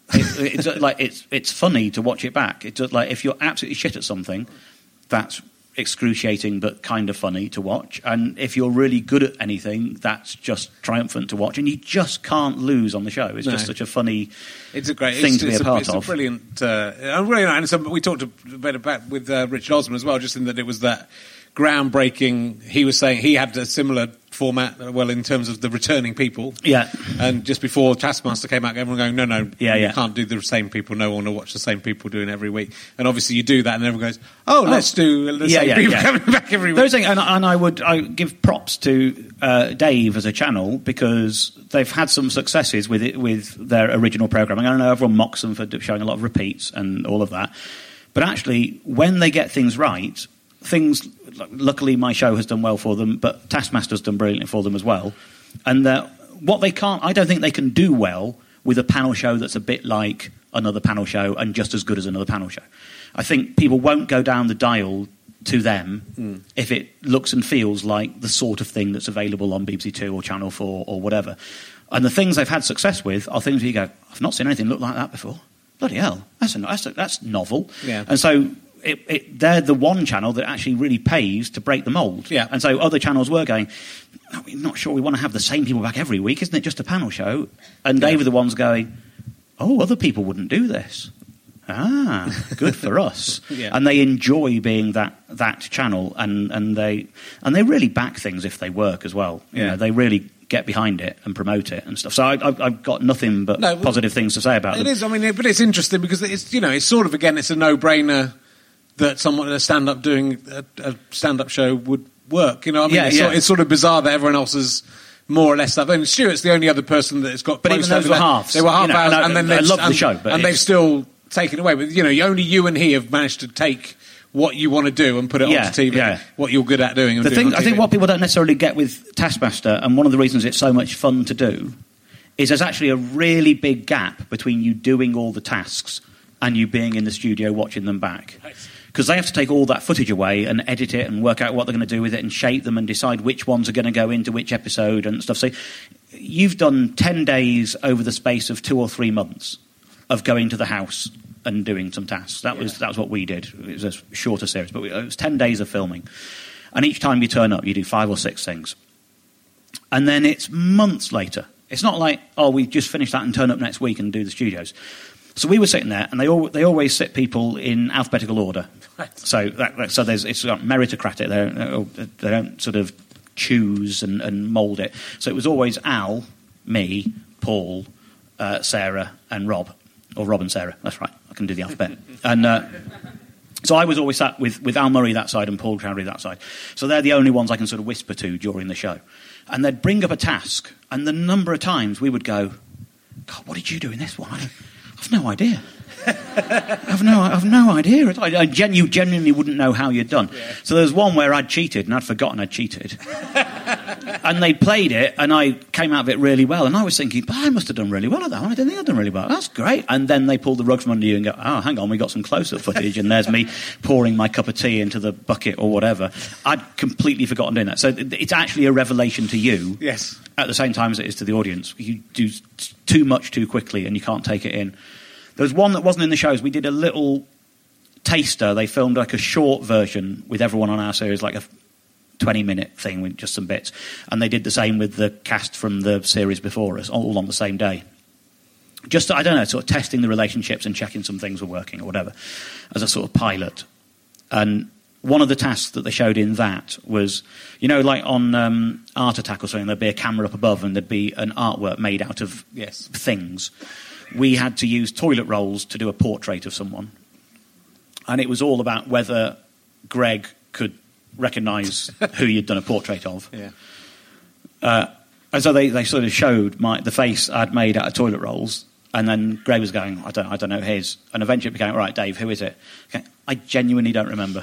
[SPEAKER 5] It, it's like it's it's funny to watch it back. It's just like if you're absolutely shit at something, that's excruciating but kind of funny to watch, and if you're really good at anything, that's just triumphant to watch, and you just can't lose on the show. It's no. just such a funny
[SPEAKER 6] it's a great
[SPEAKER 5] thing
[SPEAKER 6] it's,
[SPEAKER 5] to be
[SPEAKER 6] it's
[SPEAKER 5] a part
[SPEAKER 6] a, it's
[SPEAKER 5] of.
[SPEAKER 6] It's a brilliant uh, really nice, and so we talked a bit about with uh, Richard Osman as well, just in that it was that groundbreaking. He was saying he had a similar format, well, in terms of the returning people.
[SPEAKER 5] Yeah.
[SPEAKER 6] And just before Taskmaster came out, everyone going, no, no,
[SPEAKER 5] yeah,
[SPEAKER 6] you
[SPEAKER 5] yeah.
[SPEAKER 6] can't do the same people. No one will watch the same people doing it every week. And obviously you do that, and everyone goes, oh, oh. let's do the
[SPEAKER 5] yeah,
[SPEAKER 6] same
[SPEAKER 5] yeah,
[SPEAKER 6] people
[SPEAKER 5] yeah.
[SPEAKER 6] coming back every week.
[SPEAKER 5] Those things, and, and I would I give props to uh, Dave as a channel because they've had some successes with it, with their original programming. I know everyone mocks them for showing a lot of repeats and all of that. But actually, when they get things right, things, luckily my show has done well for them, but Taskmaster's done brilliantly for them as well. And uh, what they can't, I don't think they can do well with a panel show that's a bit like another panel show and just as good as another panel show. I think people won't go down the dial to them mm. if it looks and feels like the sort of thing that's available on B B C Two or Channel four or whatever. And the things they've had success with are things where you go, I've not seen anything look like that before. Bloody hell, that's a, that's, a, that's novel.
[SPEAKER 6] Yeah.
[SPEAKER 5] And so It, it, they're the one channel that actually really pays to break the mould.
[SPEAKER 6] Yeah.
[SPEAKER 5] And so other channels were going, no, we're not sure we want to have the same people back every week, isn't it just a panel show? And they
[SPEAKER 6] yeah.
[SPEAKER 5] were the ones going, oh, other people wouldn't do this. Ah, good for us.
[SPEAKER 6] Yeah.
[SPEAKER 5] And they enjoy being that that channel, and, and they and they really back things if they work as well. You
[SPEAKER 6] yeah.
[SPEAKER 5] know, they really get behind it and promote it and stuff. So I, I've, I've got nothing but
[SPEAKER 6] no,
[SPEAKER 5] positive things to say about
[SPEAKER 6] it.
[SPEAKER 5] them.
[SPEAKER 6] It is, I mean, it, but it's interesting because it's, you know, it's sort of, again, it's a no-brainer that someone a stand-up doing a, a stand-up show would work. You know, I mean,
[SPEAKER 5] yeah,
[SPEAKER 6] it's,
[SPEAKER 5] yeah.
[SPEAKER 6] Sort, it's sort of bizarre that everyone else is more or less that. I mean, Stuart's the only other person that has got.
[SPEAKER 5] But even those were halves.
[SPEAKER 6] They were half
[SPEAKER 5] you know,
[SPEAKER 6] hours,
[SPEAKER 5] and, I,
[SPEAKER 6] and then
[SPEAKER 5] I
[SPEAKER 6] they've,
[SPEAKER 5] love
[SPEAKER 6] and,
[SPEAKER 5] the show, but
[SPEAKER 6] and they've still taken away. But you know, only you and he have managed to take what you want to do and put it
[SPEAKER 5] yeah,
[SPEAKER 6] onto T V.
[SPEAKER 5] Yeah.
[SPEAKER 6] What you're good at doing. And
[SPEAKER 5] the
[SPEAKER 6] doing
[SPEAKER 5] thing,
[SPEAKER 6] on
[SPEAKER 5] I
[SPEAKER 6] T V.
[SPEAKER 5] think, what people don't necessarily get with Taskmaster, and one of the reasons it's so much fun to do, is there's actually a really big gap between you doing all the tasks and you being in the studio watching them back. Because they have to take all that footage away and edit it and work out what they're going to do with it and shape them and decide which ones are going to go into which episode and stuff. So you've done ten days over the space of two or three months of going to the house and doing some tasks. That was yeah. that was what we did. It was a shorter series, but it was ten days of filming. And each time you turn up, you do five or six things. And then it's months later. It's not like, oh, we just finished that and turn up next week and do the studios. So we were sitting there, and they all, they always sit people in alphabetical order. Right. So that, so there's it's meritocratic. They don't, they don't sort of choose and, and mould it. So it was always Al, me, Paul, uh, Sarah, and Rob, or Rob and Sarah. That's right. I can do the alphabet. and uh, so I was always sat with, with Al Murray that side and Paul Crowley that side. So they're the only ones I can sort of whisper to during the show. And they'd bring up a task, and the number of times we would go, God, what did you do in this one? I don't, I've no idea. I've no, I've no idea. I, I gen, you genuinely wouldn't know how you'd done. Yeah. So there was one where I'd cheated, and I'd forgotten I'd cheated. And they played it, and I came out of it really well. And I was thinking, but I must have done really well at that one. I didn't think I'd done really well. That's great. And then they pulled the rug from under you and go, oh, hang on, we got some close-up footage, and there's me pouring my cup of tea into the bucket or whatever. I'd completely forgotten doing that. So it's actually a revelation to you.
[SPEAKER 6] Yes.
[SPEAKER 5] At the same time as it is to the audience. You do too much too quickly, and you can't take it in. There was one that wasn't in the shows. We did a little taster. They filmed like a short version with everyone on our series, like a twenty-minute thing with just some bits. And they did the same with the cast from the series before us, all on the same day. Just, I don't know, sort of testing the relationships and checking some things were working or whatever, as a sort of pilot. And one of the tasks that they showed in that was, you know, like on um, Art Attack or something, there'd be a camera up above and there'd be an artwork made out of
[SPEAKER 6] yes.
[SPEAKER 5] things. We had to use toilet rolls to do a portrait of someone. And it was all about whether Greg could recognise who you'd done a portrait of.
[SPEAKER 6] Yeah.
[SPEAKER 5] Uh, and so they, they sort of showed my, the face I'd made out of toilet rolls. And then Greg was going, I don't, I don't know his. And eventually it became, right, Dave, who is it? Okay, I genuinely don't remember.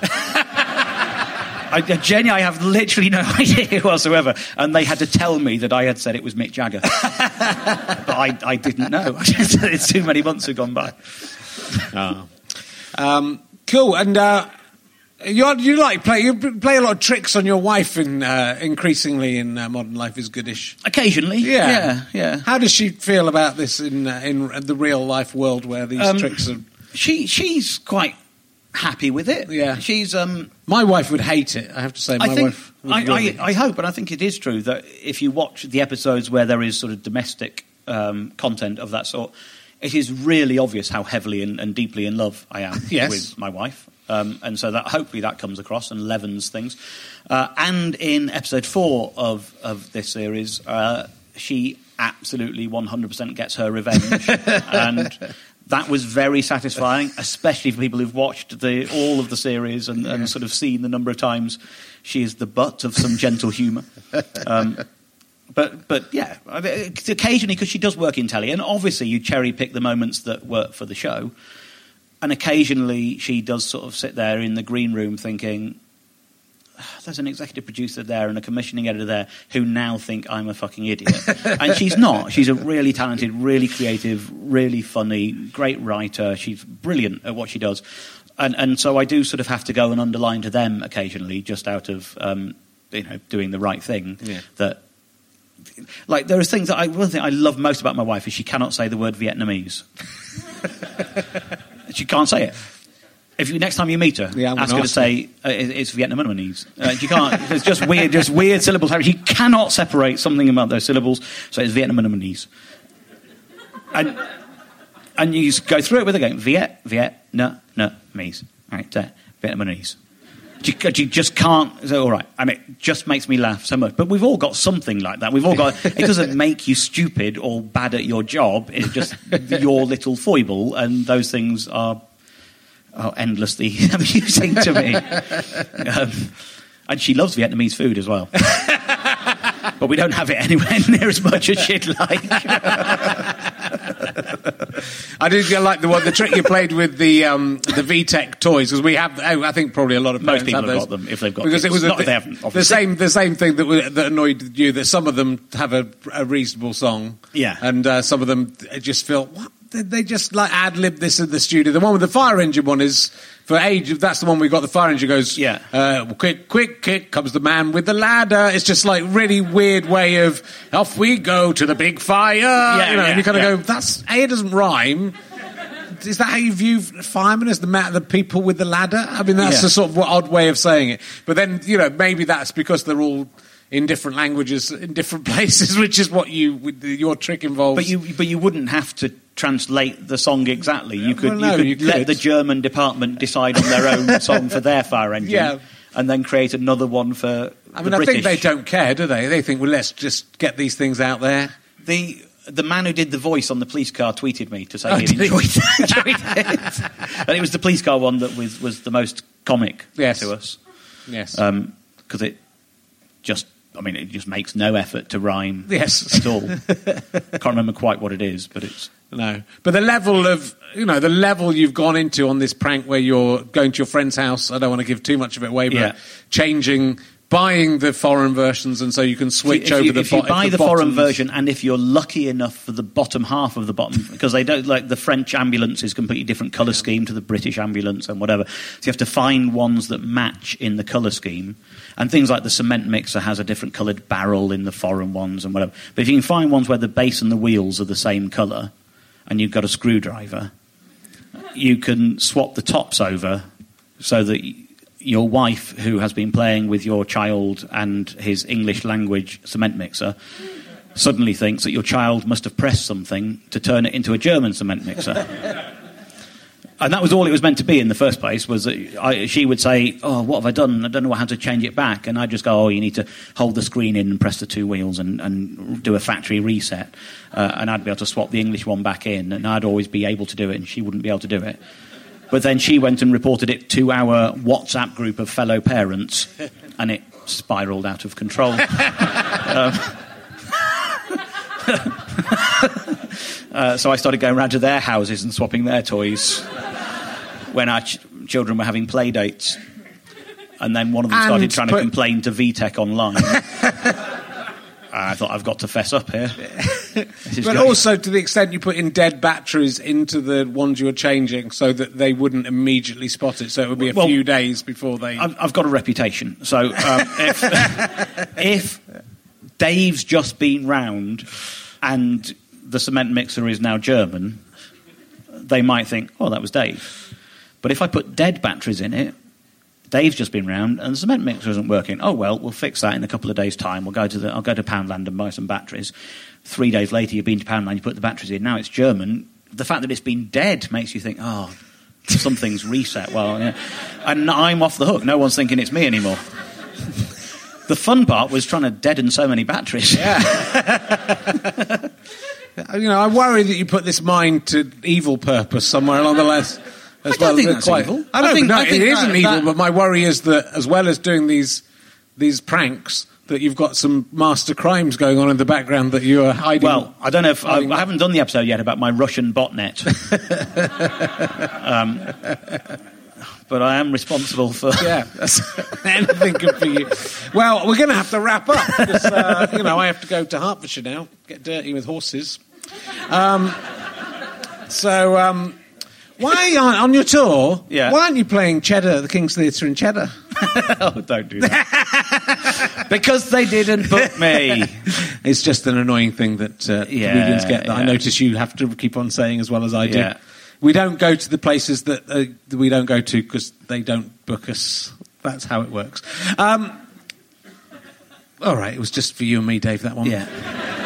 [SPEAKER 5] I, I genuinely, I have literally no idea whatsoever. And they had to tell me that I had said it was Mick Jagger. But I, I didn't know. It's too many months have gone by.
[SPEAKER 6] Oh. Um, cool. And uh, you you like play you play a lot of tricks on your wife in uh, increasingly in uh, Modern Life is Goodish.
[SPEAKER 5] Occasionally,
[SPEAKER 6] yeah,
[SPEAKER 5] yeah, yeah.
[SPEAKER 6] How does she feel about this in uh, in the real life world where these
[SPEAKER 5] um,
[SPEAKER 6] tricks are?
[SPEAKER 5] She she's quite happy with it.
[SPEAKER 6] Yeah,
[SPEAKER 5] she's. Um,
[SPEAKER 6] my wife would hate it. I have to say, my
[SPEAKER 5] I think,
[SPEAKER 6] wife. Would
[SPEAKER 5] I,
[SPEAKER 6] really...
[SPEAKER 5] I, I hope, and I think it is true that if you watch the episodes where there is sort of domestic um, content of that sort, it is really obvious how heavily and, and deeply in love I am
[SPEAKER 6] yes.
[SPEAKER 5] with my wife. Um, and so that hopefully that comes across and leavens things. Uh, and in episode four of, of this series, uh, she absolutely one hundred percent gets her revenge. And that was very satisfying, especially for people who've watched the, all of the series and, and sort of seen the number of times she is the butt of some gentle humour. Um, But, but yeah, occasionally, because she does work in telly, and obviously you cherry-pick the moments that work for the show, and occasionally she does sort of sit there in the green room thinking, oh, there's an executive producer there and a commissioning editor there who now think I'm a fucking idiot. And she's not. She's a really talented, really creative, really funny, great writer. She's brilliant at what she does. And, and so I do sort of have to go and underline to them occasionally, just out of, um, you know, doing the right thing,
[SPEAKER 6] yeah.
[SPEAKER 5] that... Like, there are things that I... One thing I love most about my wife is she cannot say the word Vietnamese. She can't say it. If you, next time you meet her,
[SPEAKER 6] yeah,
[SPEAKER 5] ask her to say uh, it's Vietnamese. Uh, she can't. It's just weird, just weird syllables. She cannot separate something about those syllables, so it's Vietnamese. And and you go through it with her going, Viet, Viet, no, no, mees. All right, uh, Vietnamese. You, you just can't. So, all right, and it just makes me laugh so much. But we've all got something like that. We've all got. It doesn't make you stupid or bad at your job. It's just your little foible, and those things are are endlessly amusing to me. Um, and she loves Vietnamese food as well. But we don't have it anywhere near as much as she'd like.
[SPEAKER 6] I did like the one, the trick you played with the um, the VTech toys, because we have. I think probably a lot of
[SPEAKER 5] most people
[SPEAKER 6] have,
[SPEAKER 5] have
[SPEAKER 6] those,
[SPEAKER 5] got them if they've got
[SPEAKER 6] because
[SPEAKER 5] kids.
[SPEAKER 6] it was a,
[SPEAKER 5] Not if they haven't,
[SPEAKER 6] the same the same thing that was, that annoyed you. That some of them have a, a reasonable song,
[SPEAKER 5] yeah,
[SPEAKER 6] and uh, some of them just feel what they just like ad lib this in the studio. The one with the fire engine one is for age. That's the one we got. The fire engine goes,
[SPEAKER 5] yeah,
[SPEAKER 6] uh, quick, quick, quick comes the man with the ladder. It's just like really weird way of off we go to the big fire.
[SPEAKER 5] Yeah,
[SPEAKER 6] you know,
[SPEAKER 5] yeah,
[SPEAKER 6] and you kind of
[SPEAKER 5] yeah.
[SPEAKER 6] go, that's a it doesn't rhyme. Is that how you view firemen, as the ma- the people with the ladder? I mean, that's
[SPEAKER 5] yeah.
[SPEAKER 6] a sort of odd way of saying it. But then, you know, maybe that's because they're all in different languages, in different places, which is what you with the, your trick involves.
[SPEAKER 5] But you, but you wouldn't have to translate the song exactly. You could,
[SPEAKER 6] well, no,
[SPEAKER 5] you could
[SPEAKER 6] you
[SPEAKER 5] let
[SPEAKER 6] could.
[SPEAKER 5] the German department decide on their own song for their fire engine,
[SPEAKER 6] yeah.
[SPEAKER 5] and then create another one for.
[SPEAKER 6] I mean,
[SPEAKER 5] the
[SPEAKER 6] I
[SPEAKER 5] British.
[SPEAKER 6] think they don't care, do they? They think, well, let's just get these things out there.
[SPEAKER 5] The the man who did the voice on the police car tweeted me to say
[SPEAKER 6] Oh,
[SPEAKER 5] he
[SPEAKER 6] did he?
[SPEAKER 5] enjoyed, enjoyed it, and it was the police car one that was was the most comic
[SPEAKER 6] Yes.
[SPEAKER 5] to us.
[SPEAKER 6] Yes,
[SPEAKER 5] because um, it just. I mean, it just makes no effort to rhyme
[SPEAKER 6] yes.
[SPEAKER 5] at all. I can't remember quite what it is, but it's...
[SPEAKER 6] No. But the level of, you know, the level you've gone into on this prank where you're going to your friend's house, I don't want to give too much of it away, but
[SPEAKER 5] yeah.
[SPEAKER 6] changing, buying the foreign versions and so you can switch
[SPEAKER 5] if you,
[SPEAKER 6] over the
[SPEAKER 5] If you
[SPEAKER 6] bo-
[SPEAKER 5] buy
[SPEAKER 6] if
[SPEAKER 5] the,
[SPEAKER 6] the
[SPEAKER 5] foreign
[SPEAKER 6] bottoms-
[SPEAKER 5] version, and if you're lucky enough for the bottom half of the bottom, because they don't, like the French ambulance is completely different colour scheme to the British ambulance and whatever. So you have to find ones that match in the colour scheme. And things like the cement mixer has a different coloured barrel in the foreign ones and whatever. But if you can find ones where the base and the wheels are the same colour, and you've got a screwdriver, you can swap the tops over so that your wife, who has been playing with your child and his English language cement mixer, suddenly thinks that your child must have pressed something to turn it into a German cement mixer. And that was all it was meant to be in the first place, was that I, she would say, oh, what have I done? I don't know how to change it back. And I'd just go, oh, you need to hold the screen in and press the two wheels and, and do a factory reset. Uh, and I'd be able to swap the English one back in, and I'd always be able to do it, and she wouldn't be able to do it. But then she went and reported it to our WhatsApp group of fellow parents, and it spiralled out of control. um, uh, so I started going around to their houses and swapping their toys when our ch- children were having play dates. And then one of them started
[SPEAKER 6] And
[SPEAKER 5] trying
[SPEAKER 6] put-
[SPEAKER 5] to complain to V TEC online. I thought, I've got to fess up here. This is
[SPEAKER 6] But
[SPEAKER 5] great.
[SPEAKER 6] also to the extent you put in dead batteries into the ones you were changing so that they wouldn't immediately spot it, so it would be a
[SPEAKER 5] Well,
[SPEAKER 6] few days before they...
[SPEAKER 5] I've, I've got a reputation. So um, if, if Dave's just been round and the cement mixer is now German, they might think, oh, that was Dave. But if I put dead batteries in it, Dave's just been round and the cement mixer isn't working. Oh, well, we'll fix that in a couple of days' time. We'll go to the, I'll go to Poundland and buy some batteries. Three days later, you've been to Poundland, you put the batteries in. Now it's German. The fact that it's been dead makes you think, oh, something's reset. Well, yeah. And I'm off the hook. No one's thinking it's me anymore. The fun part was trying to deaden so many batteries.
[SPEAKER 6] Yeah. You know, I worry that you put this mind to evil purpose somewhere along the lines. As
[SPEAKER 5] I don't
[SPEAKER 6] well,
[SPEAKER 5] think
[SPEAKER 6] they're
[SPEAKER 5] that's
[SPEAKER 6] quite,
[SPEAKER 5] evil.
[SPEAKER 6] I don't
[SPEAKER 5] I think-
[SPEAKER 6] think, no,
[SPEAKER 5] I think
[SPEAKER 6] it
[SPEAKER 5] that-
[SPEAKER 6] isn't evil,
[SPEAKER 5] that-
[SPEAKER 6] but my worry is that as well as doing these these pranks, that you've got some master crimes going on in the background that you are hiding.
[SPEAKER 5] Well, I don't know if I, I haven't done the episode yet about my Russian botnet, um, but I am responsible for.
[SPEAKER 6] yeah, that's anything good for you. Well, we're going to have to wrap up because uh, you know I have to go to Hertfordshire now, get dirty with horses. Um, so. Um, Why aren't on your tour?
[SPEAKER 5] Yeah.
[SPEAKER 6] Why aren't you playing Cheddar at the King's Theatre in Cheddar?
[SPEAKER 5] Oh, don't do that. Because they didn't book me.
[SPEAKER 6] It's just an annoying thing that uh,
[SPEAKER 5] Yeah,
[SPEAKER 6] comedians get that I
[SPEAKER 5] yeah.
[SPEAKER 6] notice you have to keep on saying as well as I do.
[SPEAKER 5] Yeah.
[SPEAKER 6] We don't go to the places that, uh, that we don't go to because they don't book us. That's how it works. Um, all right, it was just for you and me, Dave, that one.
[SPEAKER 5] Yeah.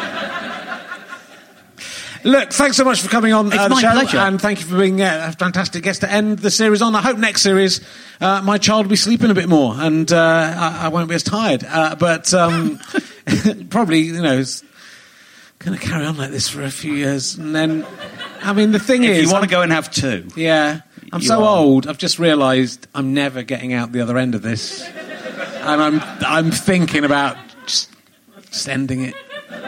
[SPEAKER 6] Look, thanks so much for coming on
[SPEAKER 5] It's
[SPEAKER 6] uh, the
[SPEAKER 5] my
[SPEAKER 6] show,
[SPEAKER 5] pleasure.
[SPEAKER 6] and thank you for being uh, a fantastic guest to end the series on. I hope next series uh, my child will be sleeping a bit more, and uh, I, I won't be as tired. Uh, but um, probably, you know, it's going to carry on like this for a few years, and then, I mean, the thing
[SPEAKER 5] If
[SPEAKER 6] is,
[SPEAKER 5] you want
[SPEAKER 6] I'm-
[SPEAKER 5] to go and have two.
[SPEAKER 6] yeah, I'm
[SPEAKER 5] You
[SPEAKER 6] so
[SPEAKER 5] are.
[SPEAKER 6] old. I've just realised I'm never getting out the other end of this, and I'm I'm thinking about just, just ending it.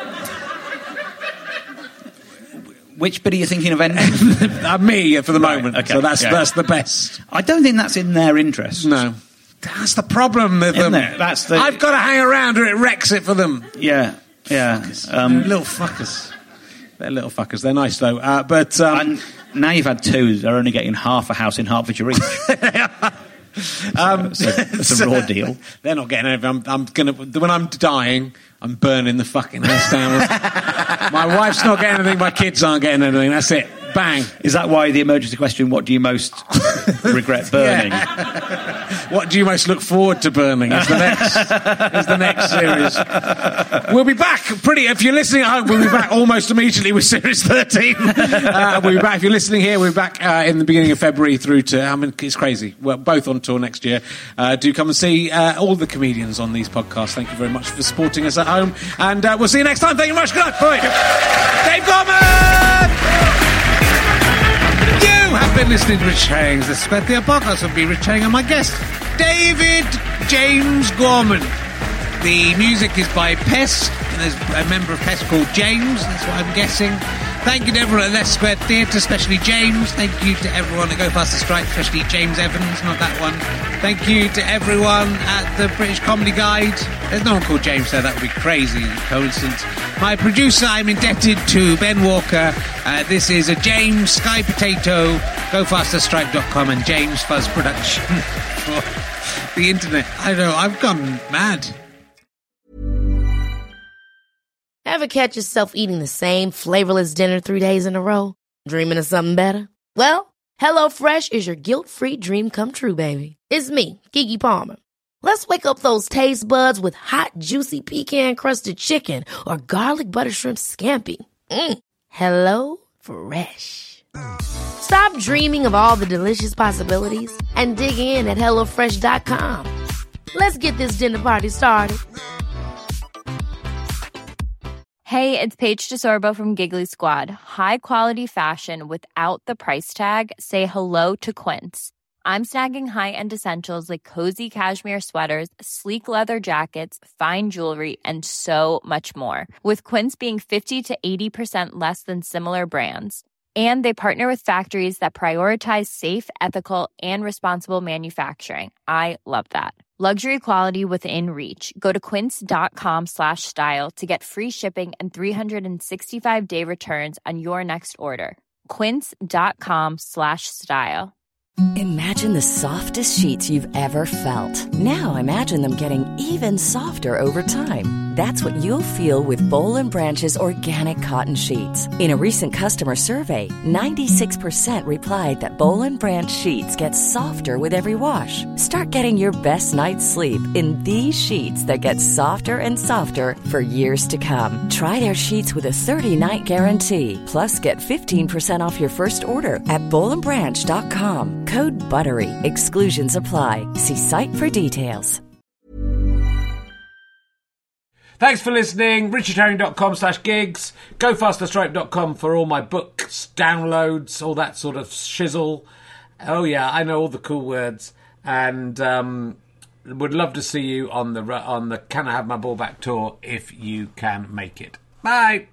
[SPEAKER 5] Which bit are you thinking of ending?
[SPEAKER 6] Uh, me for the
[SPEAKER 5] Right,
[SPEAKER 6] moment.
[SPEAKER 5] okay,
[SPEAKER 6] So that's
[SPEAKER 5] yeah.
[SPEAKER 6] that's the best.
[SPEAKER 5] I don't think that's in their interest.
[SPEAKER 6] No. That's the problem with
[SPEAKER 5] Isn't
[SPEAKER 6] them.
[SPEAKER 5] it? That's the-
[SPEAKER 6] I've got to hang around or it wrecks it for them.
[SPEAKER 5] Yeah, yeah.
[SPEAKER 6] They're
[SPEAKER 5] Um,
[SPEAKER 6] little fuckers. They're little fuckers. They're nice, though. Uh, but... Um,
[SPEAKER 5] and now you've had two, they're only getting half a house in Hertfordshire each.
[SPEAKER 6] um,
[SPEAKER 5] It's a, it's a raw deal.
[SPEAKER 6] They're not getting anything. I'm, I'm gonna... When I'm dying, I'm burning the fucking house down. My wife's not getting anything, my kids aren't getting anything. That's it. Bang.
[SPEAKER 5] Is that why the emergency question, what do you most regret burning?
[SPEAKER 6] What do you most look forward to burning? Is the next, is the next series. We'll be back pretty. If you're listening at home, we'll be back almost immediately with series thirteen. Uh, we'll be back. If you're listening here, we'll be back uh, in the beginning of February through to. I mean, it's crazy. We're both on tour next year. Uh, do come and see uh, all the comedians on these podcasts. Thank you very much for supporting us at home, and uh, we'll see you next time. Thank you very much. Good night. Bye. Dave Gorman. You have been listening to Rich Herring's The Spethier Podcast with me, Rich Herring, and my guest, David James Gorman. The music is by Pest, and there's a member of Pest called James, that's what I'm guessing. Thank you to everyone at Les Square Theatre, especially James. Thank you to everyone at Go Faster Stripe, especially James Evans, not that one. Thank you to everyone at the British Comedy Guide. There's no one called James there, that would be crazy coincidence. My producer, I'm indebted to Ben Walker. Uh, this is a James Sky Potato, go faster stripe dot com and James Fuzz Production for the internet. I don't know, I've gone mad.
[SPEAKER 7] Ever catch yourself eating the same flavorless dinner three days in a row? Dreaming of something better? Well, HelloFresh is your guilt-free dream come true, baby. It's me, Keke Palmer. Let's wake up those taste buds with hot, juicy pecan-crusted chicken or garlic butter shrimp scampi. Mm. Hello Fresh. Stop dreaming of all the delicious possibilities and dig in at hello fresh dot com. Let's get this dinner party started.
[SPEAKER 8] Hey, it's Paige DeSorbo from Giggly Squad. High quality fashion without the price tag. Say hello to Quince. I'm snagging high-end essentials like cozy cashmere sweaters, sleek leather jackets, fine jewelry, and so much more. With Quince being fifty to eighty percent less than similar brands. And they partner with factories that prioritize safe, ethical, and responsible manufacturing. I love that. Luxury quality within reach. Go to quince.com slash style to get free shipping and three sixty-five day returns on your next order. Quince.com slash style.
[SPEAKER 9] Imagine the softest sheets you've ever felt. Now imagine them getting even softer over time. That's what you'll feel with Boll and Branch's organic cotton sheets. In a recent customer survey, ninety-six percent replied that Boll and Branch sheets get softer with every wash. Start getting your best night's sleep in these sheets that get softer and softer for years to come. Try their sheets with a thirty-night guarantee. Plus, get fifteen percent off your first order at boll and branch dot com. Code BUTTERY. Exclusions apply. See site for details.
[SPEAKER 1] Thanks for listening. richard herring dot com slash gigs. go faster stripe dot com for all my books, downloads, all that sort of shizzle. Oh, yeah, I know all the cool words. And um, would love to see you on the on the Can I Have My Ball Back tour if you can make it. Bye.